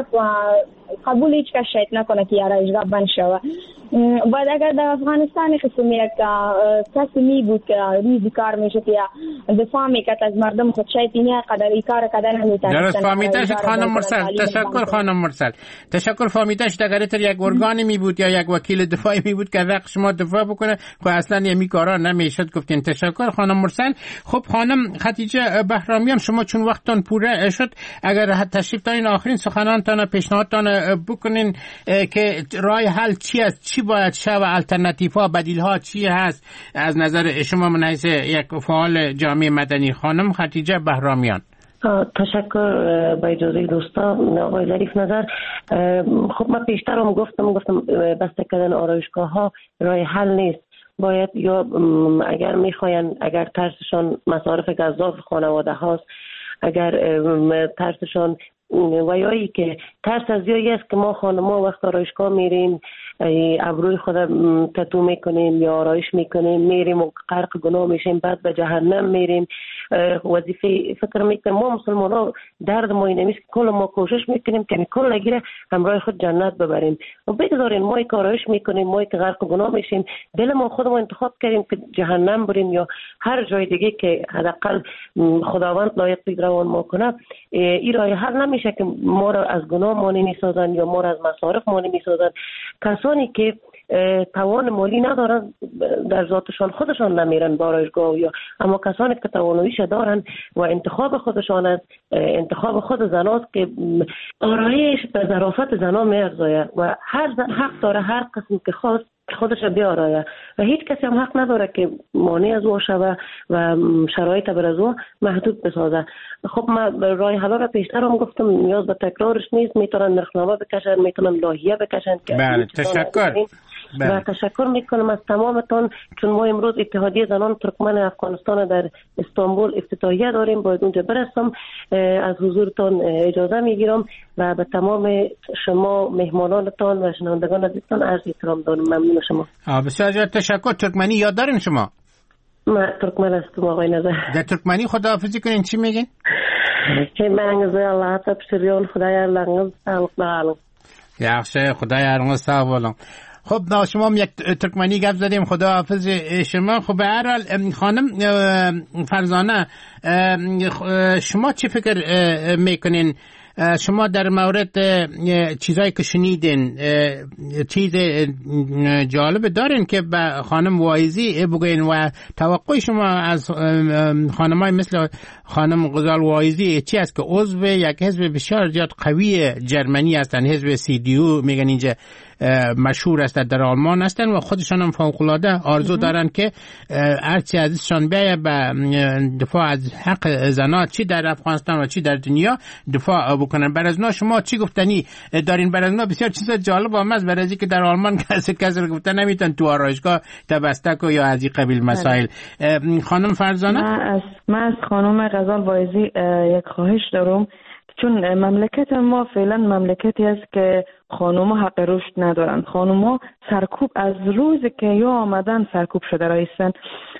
قبول هیچ کس شاید نکنه که آرایشگاه بند شود. بعد اگر در افغانستان قسم یک کسی می بود که ریزی کار میشه که دفاع میکرد از مردم خود شاید این قدر ای کار قدر نمیتونه. درست فهمیده شد خانم مرسل. تشکر خانم مرسل. تشکر فهمیده شد. اگر تر یک ارگانی می بود یا یک وکیل دفاعی می بود که حق شما دفاع بکنه خب اصلا یمی کارا نمیشد گفتین. تشکر خانم مرسل. خب خانم خدیجه بهرامیان شما چون وقتتون پوره شد اگر تشریف دارین آخرین سخنانتان پیشنهادتان بکنین که راه حل چی است، چی باید شه و الټرناتیو ها بدیل ها چی هست از نظر شما من حیث یک فعال جامعه مدنی؟ خانم خدیجه بهرامیان. تشکر با اجازه دوستان آقای ظریف نظر. خب من پیشتر هم گفتم گفتم بسته کردن آرایشگاه ها راه حل نیست. باید یا اگر میخواین اگر ترسشان مصارف گزاف خانواده هاست، اگر ترسشان ویایی که ترس از یایی است که ما خانم‌ها وقت آرایشگاه میریم ابروی خود تتو میکنیم یا آرایش میکنیم میریم و غرق گناه میشیم بعد به جهنم میریم. وظیفه فکر میکنم ما مسلمان ها درد ما این نیست که کل ما کوشش میکنیم که کل نگیره همراه خود جنت ببریم و بگذاریم ما که آرایش میکنیم ما که غرق گناه میشیم دل ما خودمون انتخاب کردیم که جهنم بریم یا هر جای دیگه که حداقل خداوند لایق بید روان ما کنه. این راه حل نمیشه که ما را از گناه مانی میسازن یا ما را از مصارف مانی میسازن. کسانی که توان مالی ندارن در ذاتشان خودشان نمیرن با آرایشگاه، یا اما کسانی که تواناییش دارن و انتخاب خودشان از انتخاب خود زناست که آرایش به ظرافت زنا میارزاید و هر زن حق داره هر قسم که خواست خودش بیارایه و هیچ کسی هم حق نداره که مانع از او شوه و شرایط بر از او محدود بسازه. خب من راه حل را پیشتر هم گفتم نیاز به تکرارش نیست، میتونن نرخنامه بکشن میتونن لاهیه بکشن. بله تشکر. و تشکر میکنم از تمامتون چون ما امروز اتحادیه زنان ترکمن افغانستان در استانبول افتتاحیه داریم باید اونجا برسم. از حضورتون اجازه میگیرم و به تمام شما مهمانانتان و شنوندگان عزیزتان عرض احترام دارم. ممنون شما. بسیار تشکر. ترکمنی یاد دارین شما؟ من ترکمن هستم آقای نظر. در ترکمنی خداحافظی کنین چی میگین؟ که منگز الله تا پشریون خدای لنگز سالق دارم. یخشه خدای ارنگز سالق. خب شما یک ترکمنی گپ زدیم، خداحافظ شما. خب به هر حال خانم فرزانه، شما چی فکر میکنین؟ شما در مورد چیزایی که شنیدین چیز جالب دارین که به خانم وایزی بگوین و توقع شما از خانمای مثل خانم غزال وایزی چی است که عضو یک حزب بسیار زیاد قوی جرمنی هستن، حزب سی دی او میگن اینجا مشهور است، در آلمان هستن و خودشان هم فوق‌العاده آرزو دارن که هرچی ازشان بیایه به دفاع از حق زنات چی در افغانستان و چی در دنیا دفاع بکنن. برازنا شما چی گفتنی دارین؟ برازنا بسیار چیز جالب هم است، برای که در آلمان کسی کسی رو گفتن نمیتون تو آرایشگاه تبستک و یا از این قبیل مسائل. خانم فرزانه، من از من از خانم غزال وایزی یک خواهش دارم، چون مملکت ما فعلا مملکتی است که خانوما حق رشد ندارن. خانوما سرکوب از روزی که یا آمدن سرکوب شده رایستن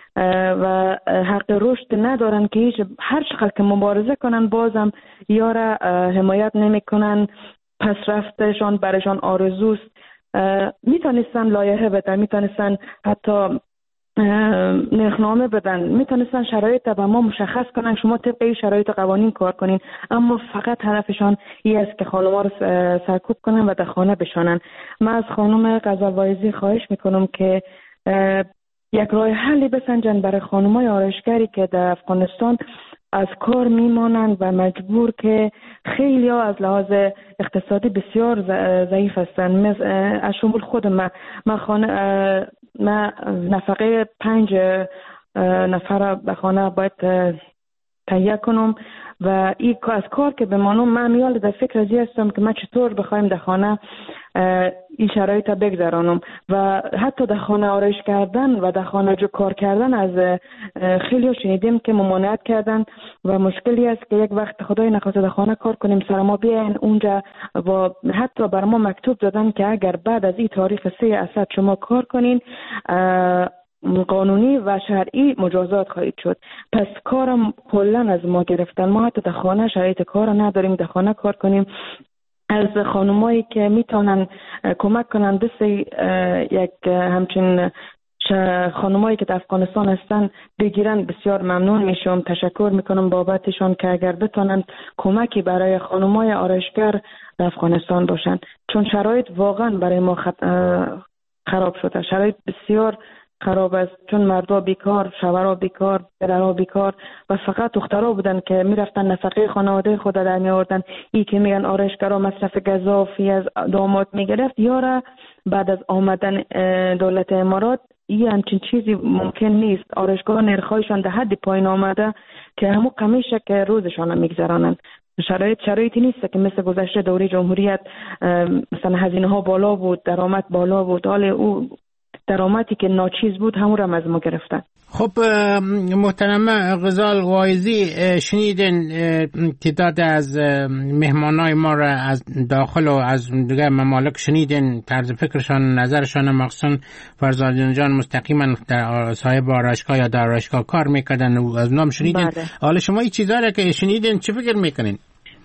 و حق رشد ندارن که هیچ هر چقدر که مبارزه کنن بازم یا را حمایت نمی کنن. پس رفتشان برشان آرزوست. میتونستن لایحه بدن، میتونستن حتی نرخنامه بدن، میتونستن شرایط به ما مشخص کنن شما طبق این شرایط قوانین کار کنین، اما فقط هدفشان این است که خانوما رو سرکوب کنن و در خانه بشانن. من از خانم غزال وایزی خواهش میکنم که یک راه حلی بسنجن برای خانمای آرایشگری که در افغانستان از کار میمانند و مجبور که خیلی ها از لحاظ اقتصادی بسیار ضعیف هستند. از شمول خود من من خانه من نفقه پنج نفر به خانه باید تهیه کنم و این از کار که بمانم من میال در فکر ازی هستم که من چطور بخوایم در خانه این شرایط بگذرانم و حتی در خانه آرایش کردن و در خانه جو کار کردن از خیلی ها شنیدیم که ممانعت کردن و مشکلی است که یک وقت خدای نخواسته در خانه کار کنیم سر ما بیاین اونجا و حتی بر ما مکتوب دادن که اگر بعد از این تاریخ سه اسد شما کار کنین قانونی و شرعی مجازات خواهید شد. پس کارم کلا از ما گرفتن. ما حتی در خانه شرایط کار نداریم در خانه کار کنیم. از خانمایی که میتونن کمک کنن دست یک همچین خانمایی که در افغانستان هستن بگیرن بسیار ممنون میشم. تشکر میکنم بابتشون که اگر بتونن کمکی برای خانمای آرایشگر در افغانستان باشن، چون شرایط واقعا برای ما خراب شده. شرایط بسیار خراب است، چون مردا بیکار، شوهرها بیکار، پدرها بیکار و فقط دخترها بودن که میرفتن نفقه خانواده خود در می آوردن. این که میگن آرایشگرا مصرف گزافی از داماد میگرفت یارا بعد از آمدن دولت امارات این همچین چیزی ممکن نیست. آرایشگاه نرخایشان در حد پایین آمده که همون قمیشه که روزشان میگذرانن. شرایط شرایطی نیست که مثل گذشته دوره جمهوریت مثلا هزینه ها بالا بود، درآمد بالا بود، حال او درآمدی که ناچیز بود همون رو از ما گرفتن. خب محترمه غزال وایزی، شنیدین تعداد از مهمانای ما را از داخل و از دیگر ممالک شنیدین، طرز فکرشان، نظرشان. مخصوصا فرزانه جان مستقیما در صاحب آرایشگاه یا در آرایشگاه کار میکردن و از نام شنیدین. حالا شما این چیزا را که شنیدین چه فکر میکنین؟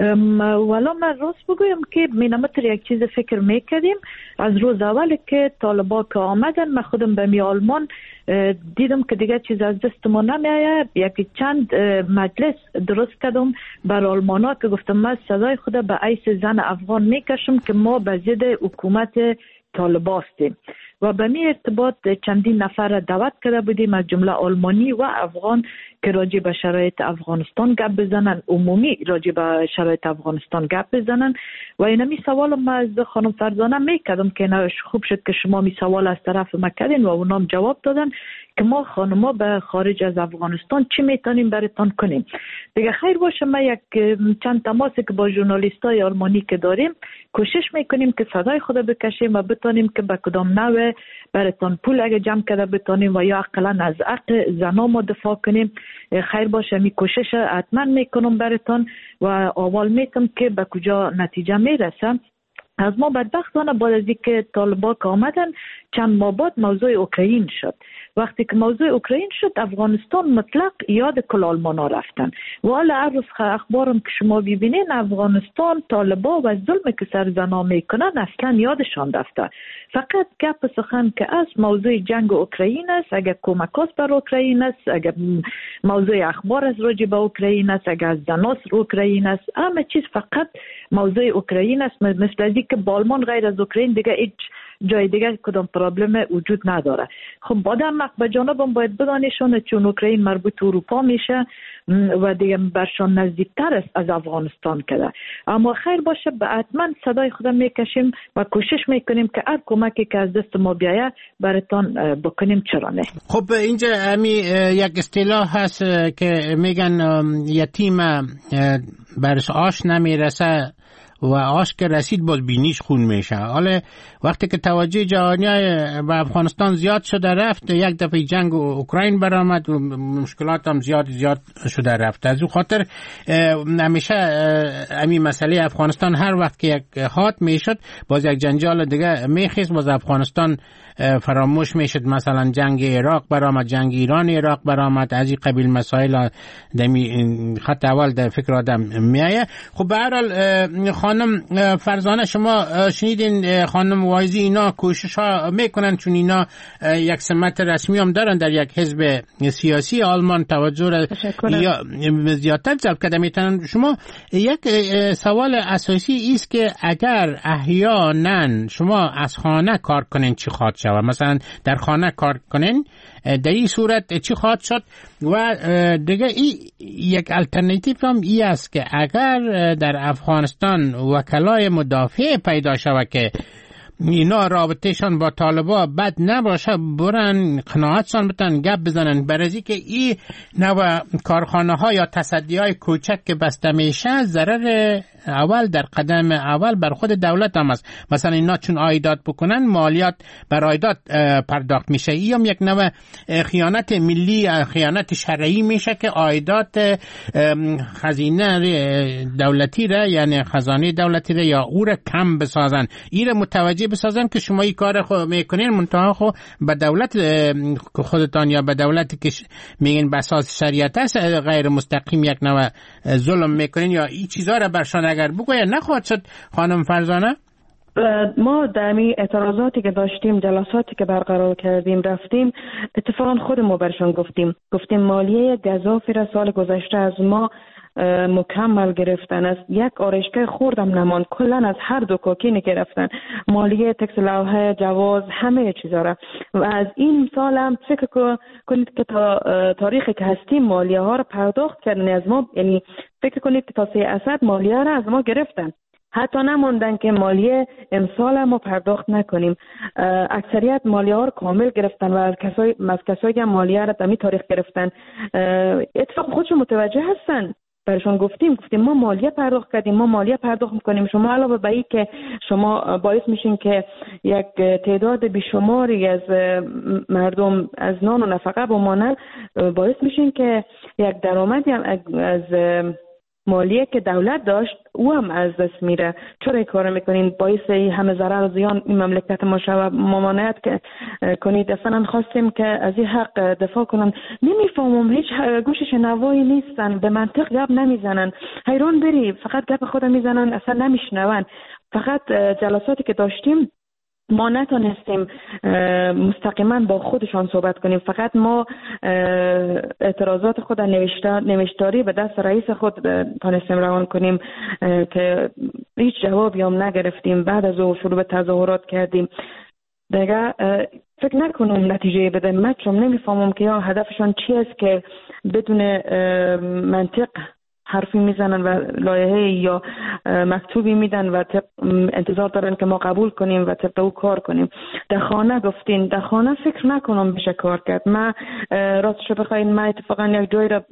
والا من راست بگویم که مینامتر یک چیز فکر میکردیم از روز اول که طالبا که آمدن. من خودم به می آلمان دیدم که دیگه چیز از دست ما نمیایه. یکی چند مجلس درست کردم بر آلمانا که گفتم من صدای خود به عیس زن افغان میکشم که ما به ضد حکومت طالبا هستیم و به می ارتباط چندین نفر دعوت کرده بودیم از جمله آلمانی و افغان که راجع به شرایط افغانستان گپ بزنن، عمومی راجع به شرایط افغانستان گپ بزنن. و اینمی سوال ما از خانم فرزانه میکردم که خوب شد که شما می سوال از طرف ما کردین و اونام جواب دادن که ما خانما به خارج از افغانستان چی میتونیم براتون کنیم. دیگه خیر باشه ما یک چند تماسی که با ژورنالیستای آلمانی که داریم کوشش میکنیم که صدای خود بکشیم و بتونیم که به کدام نوع براتون پول اگه جمع کرده بتونیم و یا اقلا از حق زنا ما دفاع کنیم. خیر باشه می کوشش حتما میکنم براتون و اول میتم که به کجا نتیجه میرسم. از ما بدبختانه بعد از اینکه طالبا که آمدن چند ماه بعد موضوع اوکراین شد وقتی که موضوع اوکراین شد افغانستان مطلق یاد کل آلمانا رفتن و حالا هر روز اخبارم که شما ببینین افغانستان طالبا و ظلم که سر زنا میکنن اصلا یادشان رفته. فقط گپ سخن که از موضوع جنگ اوکراین است، اگر کمک است بر اوکراین است، اگر موضوع اخبار از راجع به اوکراین است، اگر از زناس اوکراین است، همه چیز فقط موضوع اوکراین است. مثل از که بالمان غیر از اوکراین دیگه هیچ جای دیگه کدام پرابلم وجود نداره. خب بعدم به جانبم باید بدانشون چون اوکراین مربوط اروپا میشه و دیگه برشان نزدیکتر است از افغانستان کده. اما خیر باشه به حتما صدای خودم میکشیم و کوشش میکنیم که هر کمکی که از دست ما بیاید براتون بکنیم، چرا نه. خب اینجا امی یک اصطلاح هست که میگن یتیم برش آش نمیرسه و آش که رسید باز بینیش خون میشه. حالا وقتی که توجه جهانی به افغانستان زیاد شده رفت، یک دفعه جنگ اوکراین برآمد و مشکلات هم زیاد زیاد شده رفت. از اون خاطر همیشه همین مسئله افغانستان هر وقت که یک هات میشد باز یک جنجال دیگه میخیز، باز افغانستان فراموش میشد. مثلا جنگ عراق برآمد، جنگ ایران عراق برآمد، از این قبیل مسائل دمی خط اول در فکر آدم میایه. خب به هر حال خانم فرزانه شما شنیدین خانم وایزی اینا کوشش ها میکنن چون اینا یک سمت رسمی هم دارن در یک حزب سیاسی آلمان، توجه را زیادتر جلب کرده میتونن. شما یک سوال اساسی ایست که اگر احیانا شما از خانه کار کنین چی خواهد شود؟ مثلا در خانه کار کنین در این صورت چی خواهد شد؟ و دیگه ای یک الټرناتیو هم ای است که اگر در افغانستان وکلای مدافع پیدا شود که اینا رابطهشان با طالبا بد نباشه، برن قناعتشان بتن گپ بزنن، برای که این نوع کارخانه ها یا تصدی های کوچک که بسته میشه ضرر اول در قدم اول بر خود دولت هم است. مثلا اینا چون عایدات بکنن مالیات بر عایدات پرداخت میشه. این هم یک نوع خیانت ملی، خیانت شرعی میشه که عایدات خزینه دولتی را یعنی خزانه دولتی را یا او را کم بسازن، این را متوجه بسازن که شما این کار خود میکنین منتها خود به دولت خودتان یا به دولتی که میگین به اساس شریعت است غیر مستقیم یک نوع ظلم میکنین یا این چیزا را برشان اگر بگوید نخواهد شد. خانم فرزانه ما در می اعتراضاتی که داشتیم، جلساتی که برقرار کردیم، رفتیم اتفاقا خود ما برشان گفتیم گفتیم مالیه گزافی را سال گذشته از ما مکمل گرفتن است. یک آرایشگاه خوردم نمان، کلا از هر دو کاکینی که رفتن مالیه تکس لوحه جواز همه چیزا را. و از این سال هم فکر کنید که تا تاریخی که هستیم مالیه ها را پرداخت کردن از ما، یعنی فکر کنید که تا سه اسد مالیه را از ما گرفتن، حتی نموندن که مالیه امسال ما پرداخت نکنیم. اکثریت مالیه ها رو کامل گرفتن و از کسای از کسایی که مالیه را در این تاریخ گرفتن اتفاق خودشون متوجه هستن. برشون گفتیم گفتیم ما مالیه پرداخت کردیم، ما مالیه پرداخت میکنیم. شما علاوه بر این که شما باعث میشین که یک تعداد بیشماری از مردم از نان و نفقه بمانند، باعث میشین که یک درآمدی هم از مالیه که دولت داشت او هم از دست میره. چرا این کار میکنین؟ باعث همه ضرر و زیان این مملکت ما شود. ممانعت که کنید. اصلا خواستیم که از این حق دفاع کنن. نمیفهمم، هیچ گوش شنوایی نیستن، به منطق گپ نمیزنن. حیران بری فقط گپ خود میزنن، اصلا نمیشنون. فقط جلساتی که داشتیم ما نتونستیم مستقیما با خودشان صحبت کنیم. فقط ما اعتراضات خود نوشتاری به دست رئیس خود تونستیم روان کنیم که هیچ جوابی هم نگرفتیم. بعد از او شروع به تظاهرات کردیم. دیگه فکر نکنم نتیجه بده. من چون نمیفهمم که یا هدفشان چی است که بدون منطق حرفی میزنن و لایحه یا مکتوبی میدن و انتظار دارن که ما قبول کنیم و طبق او کار کنیم. در خانه گفتین، در خانه فکر نکنم بشه کار کرد. من راستش بخواین من اتفاقا یک جایی را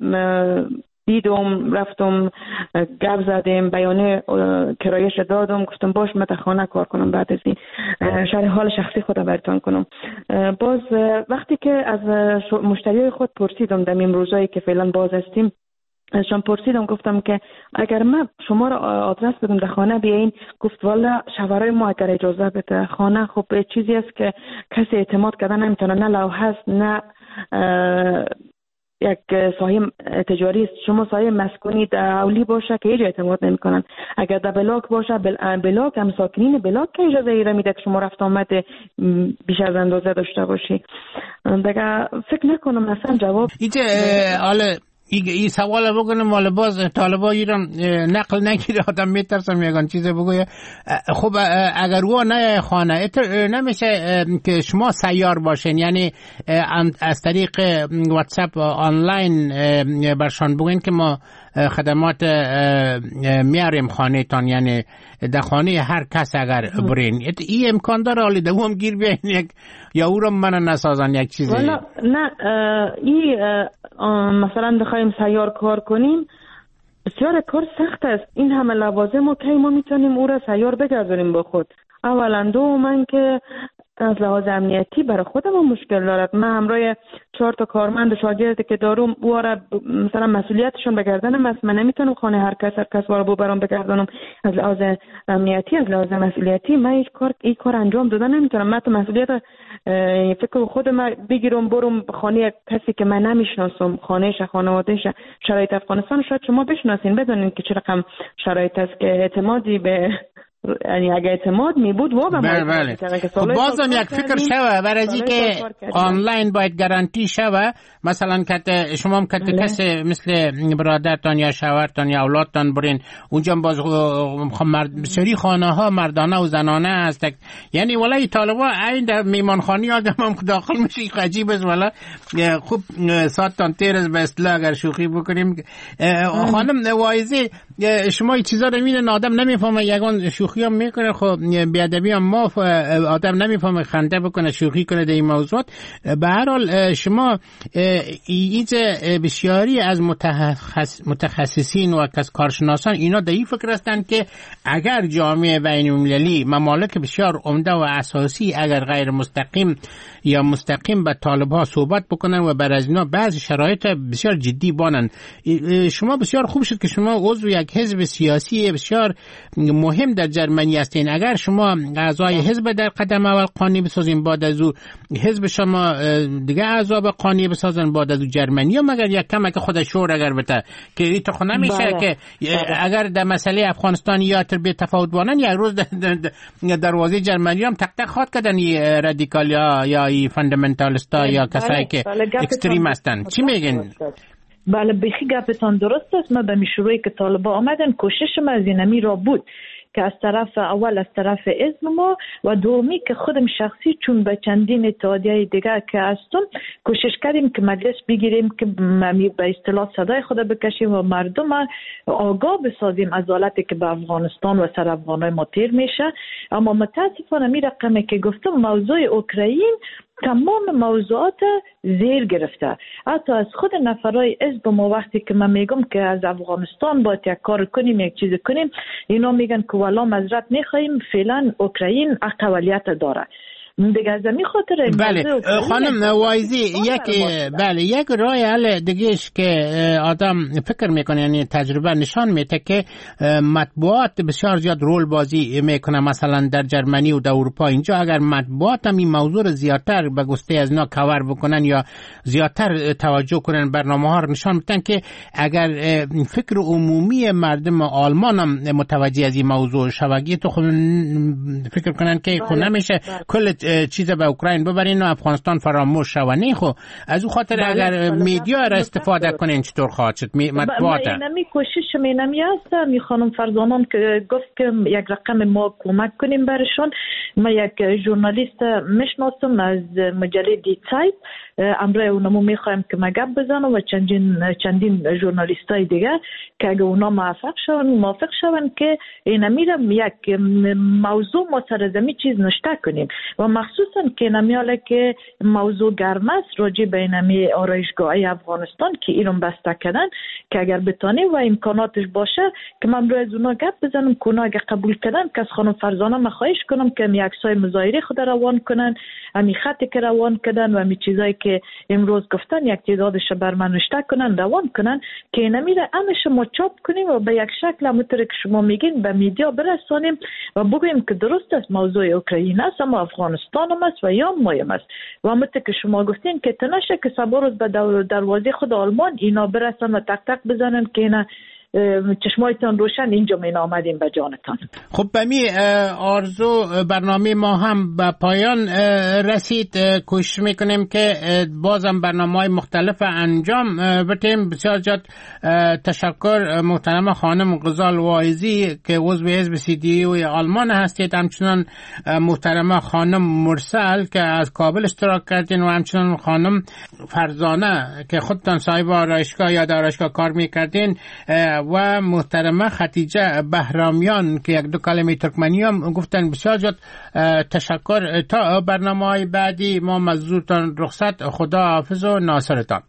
دیدم، رفتم گپ زدیم، بیانیه کرایش دادم، گفتم باش من در خانه کار کنم، بعد از این شرح حال شخصی خودم براتون کنم. باز وقتی که از مشتریای خود پرسیدم در این روزایی که فعلا باز هستیم ازشان پرسیدم، گفتم که اگر من شما را آدرس بدم در خانه بیاین، گفت والا شوهرای ما اگر اجازه بده، خانه خب چیزی است که کسی اعتماد کردن نمیتونه، نه لوحه است نه یک سایه تجاری است. شما سایه مسکونی اولی باشه که هیچ اعتماد نمیکنن، اگر در بلاک باشه بل... بلاک هم ساکنین بلاک که اجازه ایره میده که شما رفت آمد بیش از اندازه داشته باشی. دیگه فکر نکنم مثلا جواب اینجا حالا این سوال بکنم مال باز طالبا ایران نقل نگیره، آدم میترسم یگان چیز بگویه. خب اگر او نه خانه نمیشه که شما سیار باشین، یعنی از طریق واتساپ آنلاین برشان بگوین که ما خدمات میاریم خانه تان، یعنی در خانه هر کس اگر برین این امکان داره حالی در هم گیر بیاین یک یا او رو من نسازن یک چیزی؟ والا نه، این مثلا بخوایم سیار کار کنیم بسیار کار سخت است. این همه لوازم و که ما میتونیم او را سیار بگذاریم با خود. اولا دو من که از لحاظ امنیتی برای خودم مشکل دارد. من همراه چهار تا کارمند شاگردی که دارم او را مثلا مسئولیتشون بگردنم است. من نمیتونم خانه هر کس هر کس وارو ببرم بگردنم. از لحاظ امنیتی از لحاظ مسئولیتی من این کار این کار انجام دادن نمیتونم. من تو مسئولیت فکر خود من بگیرم برم خانه کسی که من نمیشناسم، خانه‌ش خانواده‌ش شرایط افغانستان شاید شما بشناسین بدونین که چه رقم شرایط است که اعتمادی به یعنی اگه اعتماد می بود و بله بله. خب بازم یک فکر شوه برای از که آنلاین باید گارانتی شوه. مثلا که شما هم که کسی مثل برادرتان یا شوهرتان یا اولادتان برین اونجا باز بسیاری خانه ها مردانه و زنانه هست، یعنی ولای طالبا این در میمانخانی آدم هم داخل میشه. عجیب است ولی خوب ساعتان تیرز به اصطلاح اگر شوخی بکنیم. خانم وایزی شما این چیزا رو میدن آدم نمیفهمه، یگان شوخی هم میکنه، خب بیادبی هم ما آدم نمیفهمه خنده بکنه شوخی کنه در این موضوعات. به هر حال شما اینجا بسیاری از متخص متخصصین و کس کارشناسان اینا در این فکر هستند که اگر جامعه بین المللی ممالک بسیار عمده و اساسی اگر غیر مستقیم یا مستقیم به طالب ها صحبت بکنن و بر از اینا بعضی شرایط بسیار جدی بانن. شما بسیار خوب شد که شما عضو یک حزب سیاسی بسیار مهم در جرمنی هستین. اگر شما اعضای حزب در قدم اول قانونی بسازین، بعد از او حزب شما دیگه اعضا به قانونی بسازن، بعد از او جرمنی هم اگر یک کمک خود شور اگر بته که این تو خونه میشه بله. که بله. اگر در مسئله افغانستان یا تر به تفاوت بانن یک روز دروازه جرمنی هم تق تق خواد کردن رادیکال یا یا ای فاندامنتالیستا یا کسایی که اکستریم هستن. چی میگن؟ بله بخی گپتان درست است. ما به میشوری که طالبا آمدن کوشش ما از اینمی را بود که از طرف اول از طرف حزب ما و دومی که خودم شخصی چون به چندین اتحادیه دیگه که هستم کوشش کردیم که مجلس بگیریم که به اصطلاح صدای خود بکشیم و مردم آگاه بسازیم از حالتی که به افغانستان و سر افغانای ما تیر میشه. اما متاسفانه می رقمی که گفتم موضوع اوکراین تمام موضوعات زیر گرفته. حتی از خود نفرای حزب ما وقتی که من میگم که از افغانستان باید یک کار کنیم یک چیز کنیم، اینا میگن که والا معذرت میخوایم فعلا اوکراین اقلیت داره. دیگه از این خاطر بله خانم وایزی یک بله یک راه حل دیگهش که آدم فکر میکنه یعنی تجربه نشان میده که مطبوعات بسیار زیاد رول بازی میکنه. مثلا در جرمنی و در اروپا اینجا اگر مطبوعات هم این موضوع زیادتر به گسته از اینا کاور بکنن یا زیادتر توجه کنن برنامه ها رو نشان میدن که اگر فکر عمومی مردم آلمان هم متوجه از این موضوع شوگی تو خود فکر کنن که خود نمیشه کل چیز به اوکراین ببرین و افغانستان فراموش شونه. خب از اون خاطر اگر میدیا را استفاده کنین چطور خواهد شد؟ مطبوعات اینمی کوشش مینمی است. می خانم فرزانان که گفت که یک رقم ما کمک کنیم برشون. ما یک ژورنالیست میشناسم از مجله دی تایپ، امروز اونمو میخوایم که مگب بزنم و چندین چندین ژورنالیستای دیگه که اگه اونا موافق شون موافق شون که اینمی را یک موضوع ما سرزمی چیز نشته کنیم و مخصوصا که نمیاله که موضوع گرم است راجع به اینمی آرایشگاه افغانستان که ایران بسته کردن که اگر بتانه و امکاناتش باشه که من روی اونا گپ بزنم که اونا اگه قبول کردن که از خانم فرزانه مخواهش کنم که می عکسای مظاهره خود روان کنن، امی خطی که روان کردن و امی چیزایی که که امروز گفتن یک تعدادش بر من نوشته کنن روان کنن که نمیره همیشه ما چاپ کنیم و به یک شکل همونطور که شما میگین به میدیا برسانیم و بگوییم که درست است موضوع اوکراین است اما افغانستان هم است و یا مایم است و همونطور که شما گفتین که تنشه که سبا روز به دروازه خود آلمان اینا برسن و تک تک بزنن که اینا چشمایتان روشن اینجا می آمدیم به جانتان. خب بمی آرزو برنامه ما هم به پایان رسید. کوشش میکنیم که بازم برنامه‌های مختلف انجام بدیم. بسیار زیاد تشکر محترم خانم غزال واعظی که عضو حزب سی دی او آلمان هستید، همچنان محترم خانم مرسل که از کابل اشتراک کردین و همچنان خانم فرزانه که خودتان صاحب آرایشگاه یا آرایشگاه کار میکردین و محترمه خدیجه بهرامیان که یک دو کلمه ترکمنی هم گفتن. بسیار زیاد تشکر. تا برنامه‌های بعدی ما مزدورتان رخصت. خدا حافظ و ناصرتان.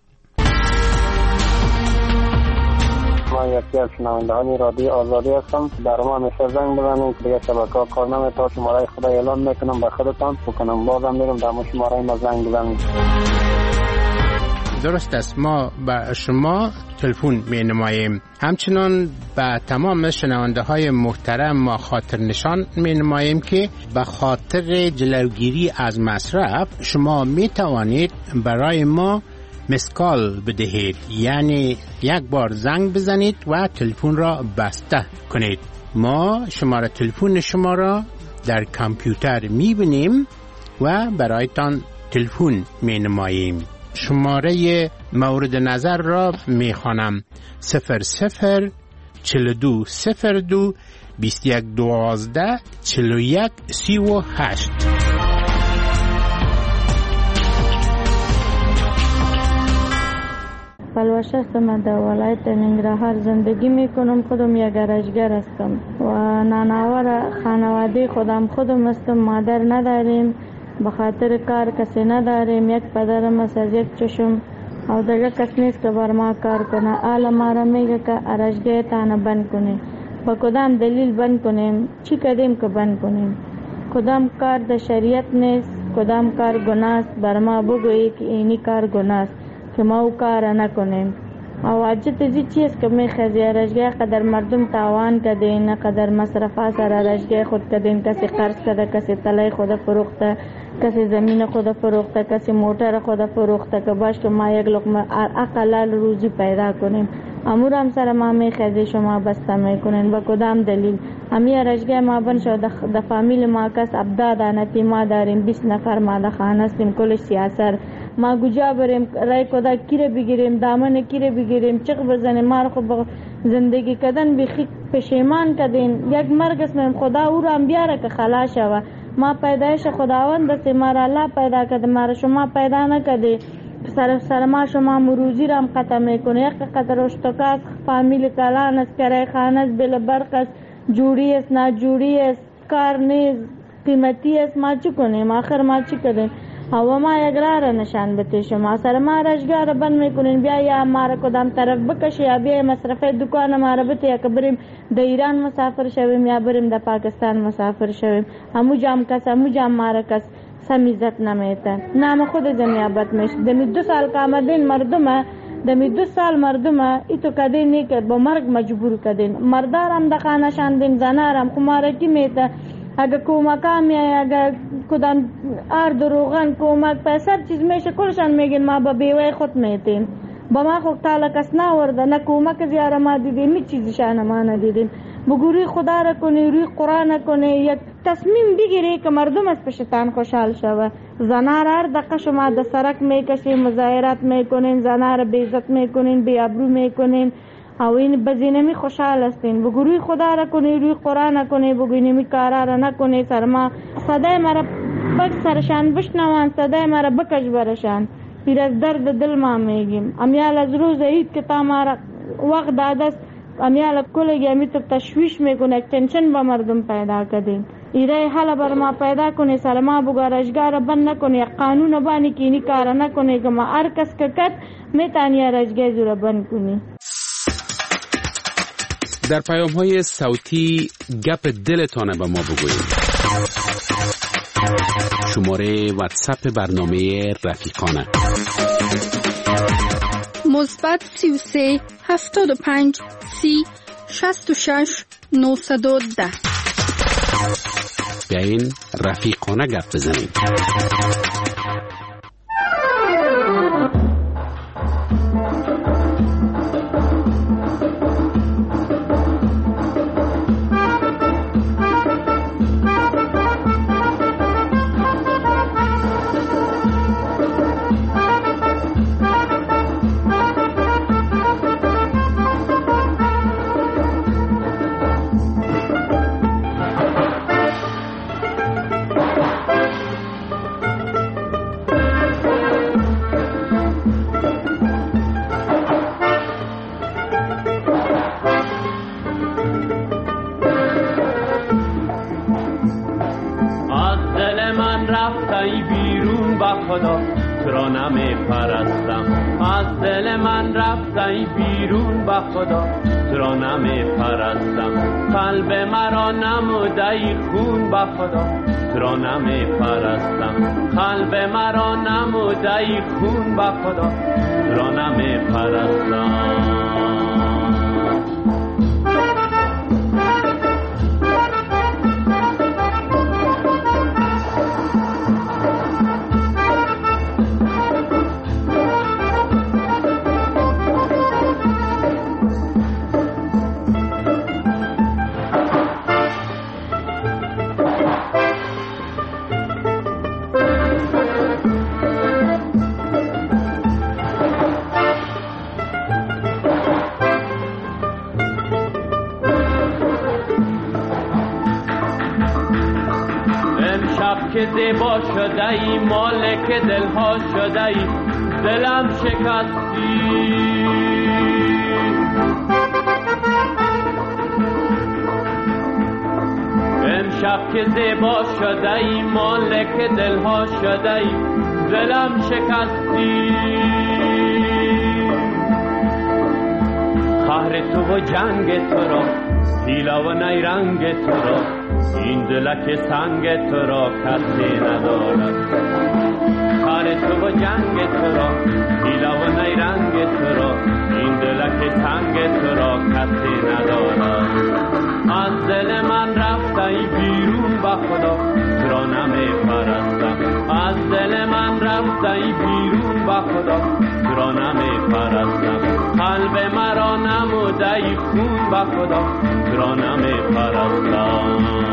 ما یکی از شنوندگان رادیو آزادی هستم. در ما همیشه زنگ بزنید که دیگه شبکه‌ها کار نمی‌کنه. شماره خدا اعلام میکنم به خودتان بکنم بازم میرم در مو شماره ما زنگ بزنید. درست است، ما به شما تلفن می نماییم. همچنان به تمام شنونده های محترم ما خاطر نشان می نماییم که به خاطر جلوگیری از مصرف شما می توانید برای ما مسکال بدهید، یعنی یک بار زنگ بزنید و تلفن را بسته کنید. ما شماره تلفن شما را در کامپیوتر می بینیم و برایتان تلفن می نماییم. شماره مورد نظر را می خوانم: صفر صفر چل دو صفر دو بیست یک دوازده چل یک سی و هشت. پلوش هستم، در ولایت ننگرهار زندگی میکنم. خودم یک گرجگر هستم و نانآور خانواده خودم خودم هستم. مادر نداریم، به خاطر کار کسی نداریم. یک پدرم است از یک چشم او دیگه کس نیست که بر ما کار کنه. حالا ما را میگه که ارشگاه تانه بند کنیم. با کدام دلیل بند کنیم؟ چی کردیم که بند کنیم؟ کدام کار در شریعت نیست، کدام کار گناه است. بر ما بگویی که اینی کار گناه است که ما او کار نکنیم. او عجت زی چیست که میخوازی ارشگاه قدر مردم تاوان کدین، قدر مصرفات سر ارشگاه خود کدین. کسی قرض کده، کسی طلای خود فروخته، کسی زمین خود فروخته، کسی موتر خود فروخته که باش که ما یک لقمه اقلال روزی پیدا کنیم. امور هم سر ما میخوازی شما بسته میکنین. با کدام دلیل؟ همی ارشگاه ما بن شد د فامیل ما کس ابداد آنتی ما داریم. بیست نفر ما د خانه استیم، کلش سیاسر. ما گجا بریم رای کدا کیره بگیریم، دامن کیره بگیریم، چق بزنیم. ما رو خب زندگی کردن بخی پشیمان کردین. یک مرگ اسم خدا او رو هم بیاره که خلاص شوه. ما پیدایش خداوند است، ما را الله پیدا کرده، ما را شما پیدا نکرده. سر سر ما شما مروزی را هم قطع میکنه. یک قطع روشتکاس فامیل کلان است، کرای خانه است، بل برق است، جوری است، ناجوری است، کار نیست، قیمتی است. ما چی کنیم؟ آخر ما چی کردیم؟ و ما یک راه نشان بده شما. سر ما رشگاه را بند میکنین. بیا یا ما را کدام طرف بکشی، یا بیا مصرفه دکان ما را بده، یا که بریم د ایران مسافر شویم یا بریم د پاکستان مسافر شویم. همو جام کس همو جام ما را کس سمیزت نمیته. نام خود زمیابت میشه. دمی دو سال که آمدین مردم، دمی دو سال مردم ایتو کدینی که با مرگ مجبور کدین. مردارم د خانه شاندین، زنارم خمارکی میته. اگه کمک همی، اگه کدام آرد و روغن کمک پیسر چیز میشه کلشان میگین ما با بیوه خود میتیم. با ما خود تالا کس نورده، نه کمک زیاره ما دیدیم، هیچ چیزشان ما ندیدیم. بگوری خدا را کنی، روی قرآن کنی، یک تصمیم بگیری که مردم از پشتان خوشحال شوه. زنار هر دقیقه شما در سرک میکشیم، مظاهرات میکنین، زنار بیزت میکنین، بیابرو میکنین. او این بزینمی خوشحال هستین. بگوی خدا را کنی، روی قرآن کنی، بگوی نمی کارا را نکنی. سر ما صدای مرا بک سرشان بشنوان، صدای مرا بکش برشان. پیر از درد دل ما میگیم. امیال از روز عید که تا ما وقت دادست، امیال کلگی امی تو تشویش میکنه، تنشن با مردم پیدا کردین. ایره حالا بر ما پیدا کنی، سر ما بگو رشگاه را بند نکنی، قانون بانی که اینی کارا نکنی که ما هر کس که کت میتانی رشگاه زور بند کنی. در پیام های صوتی گپ دلتانه به ما بگویید. شماره واتساپ برنامه رفیقانه مثبت سی و سه هفتاد و پنج سی شصت و شش نهصد و ده. بیاین رفیقانه گپ بزنیم. قلب مرا نمودی خون با خدا را نمی پرستم. که زیبا شده ای مالک دلها شده ای دلم شکستی. امشب که زیبا شده ای مالک دلها شده ای دلم شکستی. قهر تو و جنگ تو را حیله و نیرنگ تو را این دلک سنگ تو را کسی ندارد. قهر تو و جنگ تو را حیله و نیرنگ تو را این دلک سنگ تو را کسی ندارد. از دل من رفتی بیرون با خدا تو را نمی پرستم. از دل من رفتی بیرون با خدا تو را نمی پرستم. قلب مرا نمودی خون با خدا تو را نمی پرستم.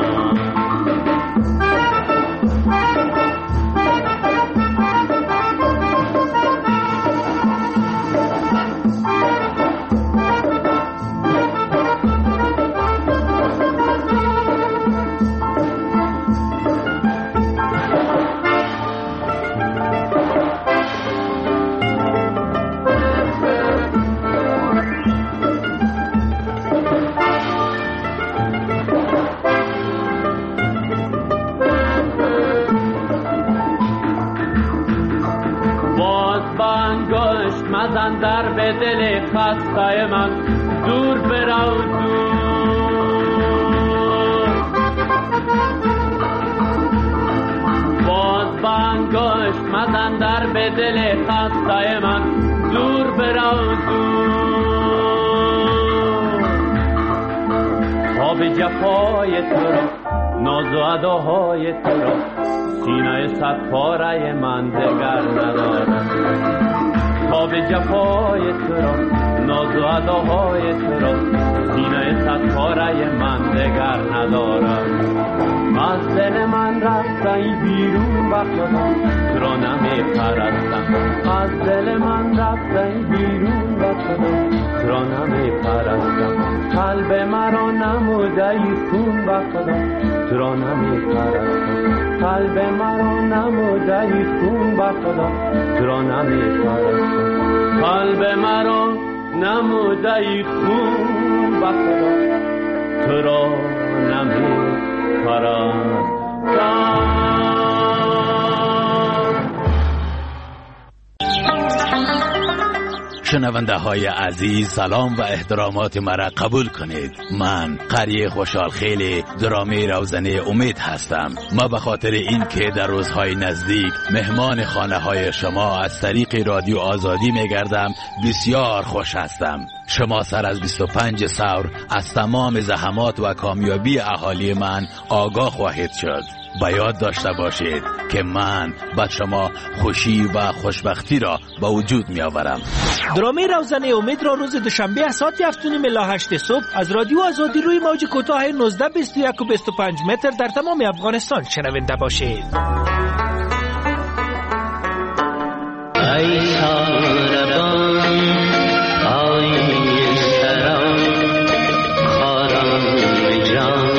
مزن در به دل خسته من دور برو دور. باز بانگشت مزن در به دل خسته من دور برو دور. خواب جفای تو را ناز و اداهای تو را سینه صد پاره من دگر ندارد. خواب جفای تو را ناز و اداهای تو را سینه صد پاره من دگر ندارد. از دل من رفتی بیرون با خدا تو را نمی پرستم. از دل من رفتی بیرون با خدا تو را نمی پرستم. قلب مرا نمودی خون با خدا تو را نمی پرستم. قلب مرا نمودی خون با خدا تو را نمی پرستم. قلب مرا نمودی خون با خدا تو را نمی پرستم. شنونده های عزیز، سلام و احترامات مرا قبول کنید. من قری خوشحال خیلی درامه روزنه امید هستم. ما به خاطر این که در روزهای نزدیک مهمان خانه های شما از طریق رادیو آزادی میگردم بسیار خوش هستم. شما سر از بیست و پنج سور از تمام زحمات و کامیابی اهالی من آگاه خواهید شد. با یاد داشته باشید که من با شما خوشی و خوشبختی را به وجود می آورم. درامه روزنه امید را روز دوشنبه ساعت هفت و نیم الی هشت صبح از رادیو آزادی روی موج کوتاه نوزده بیست و یک و بیست و پنج متر در تمام افغانستان شنونده باشید. ای ساربان آی سران خاران جان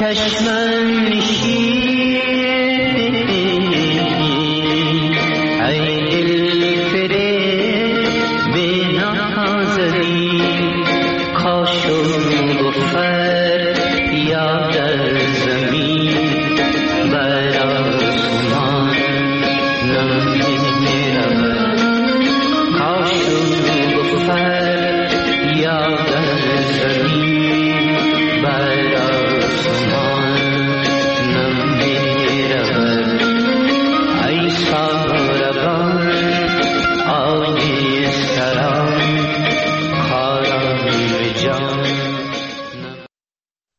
چشمم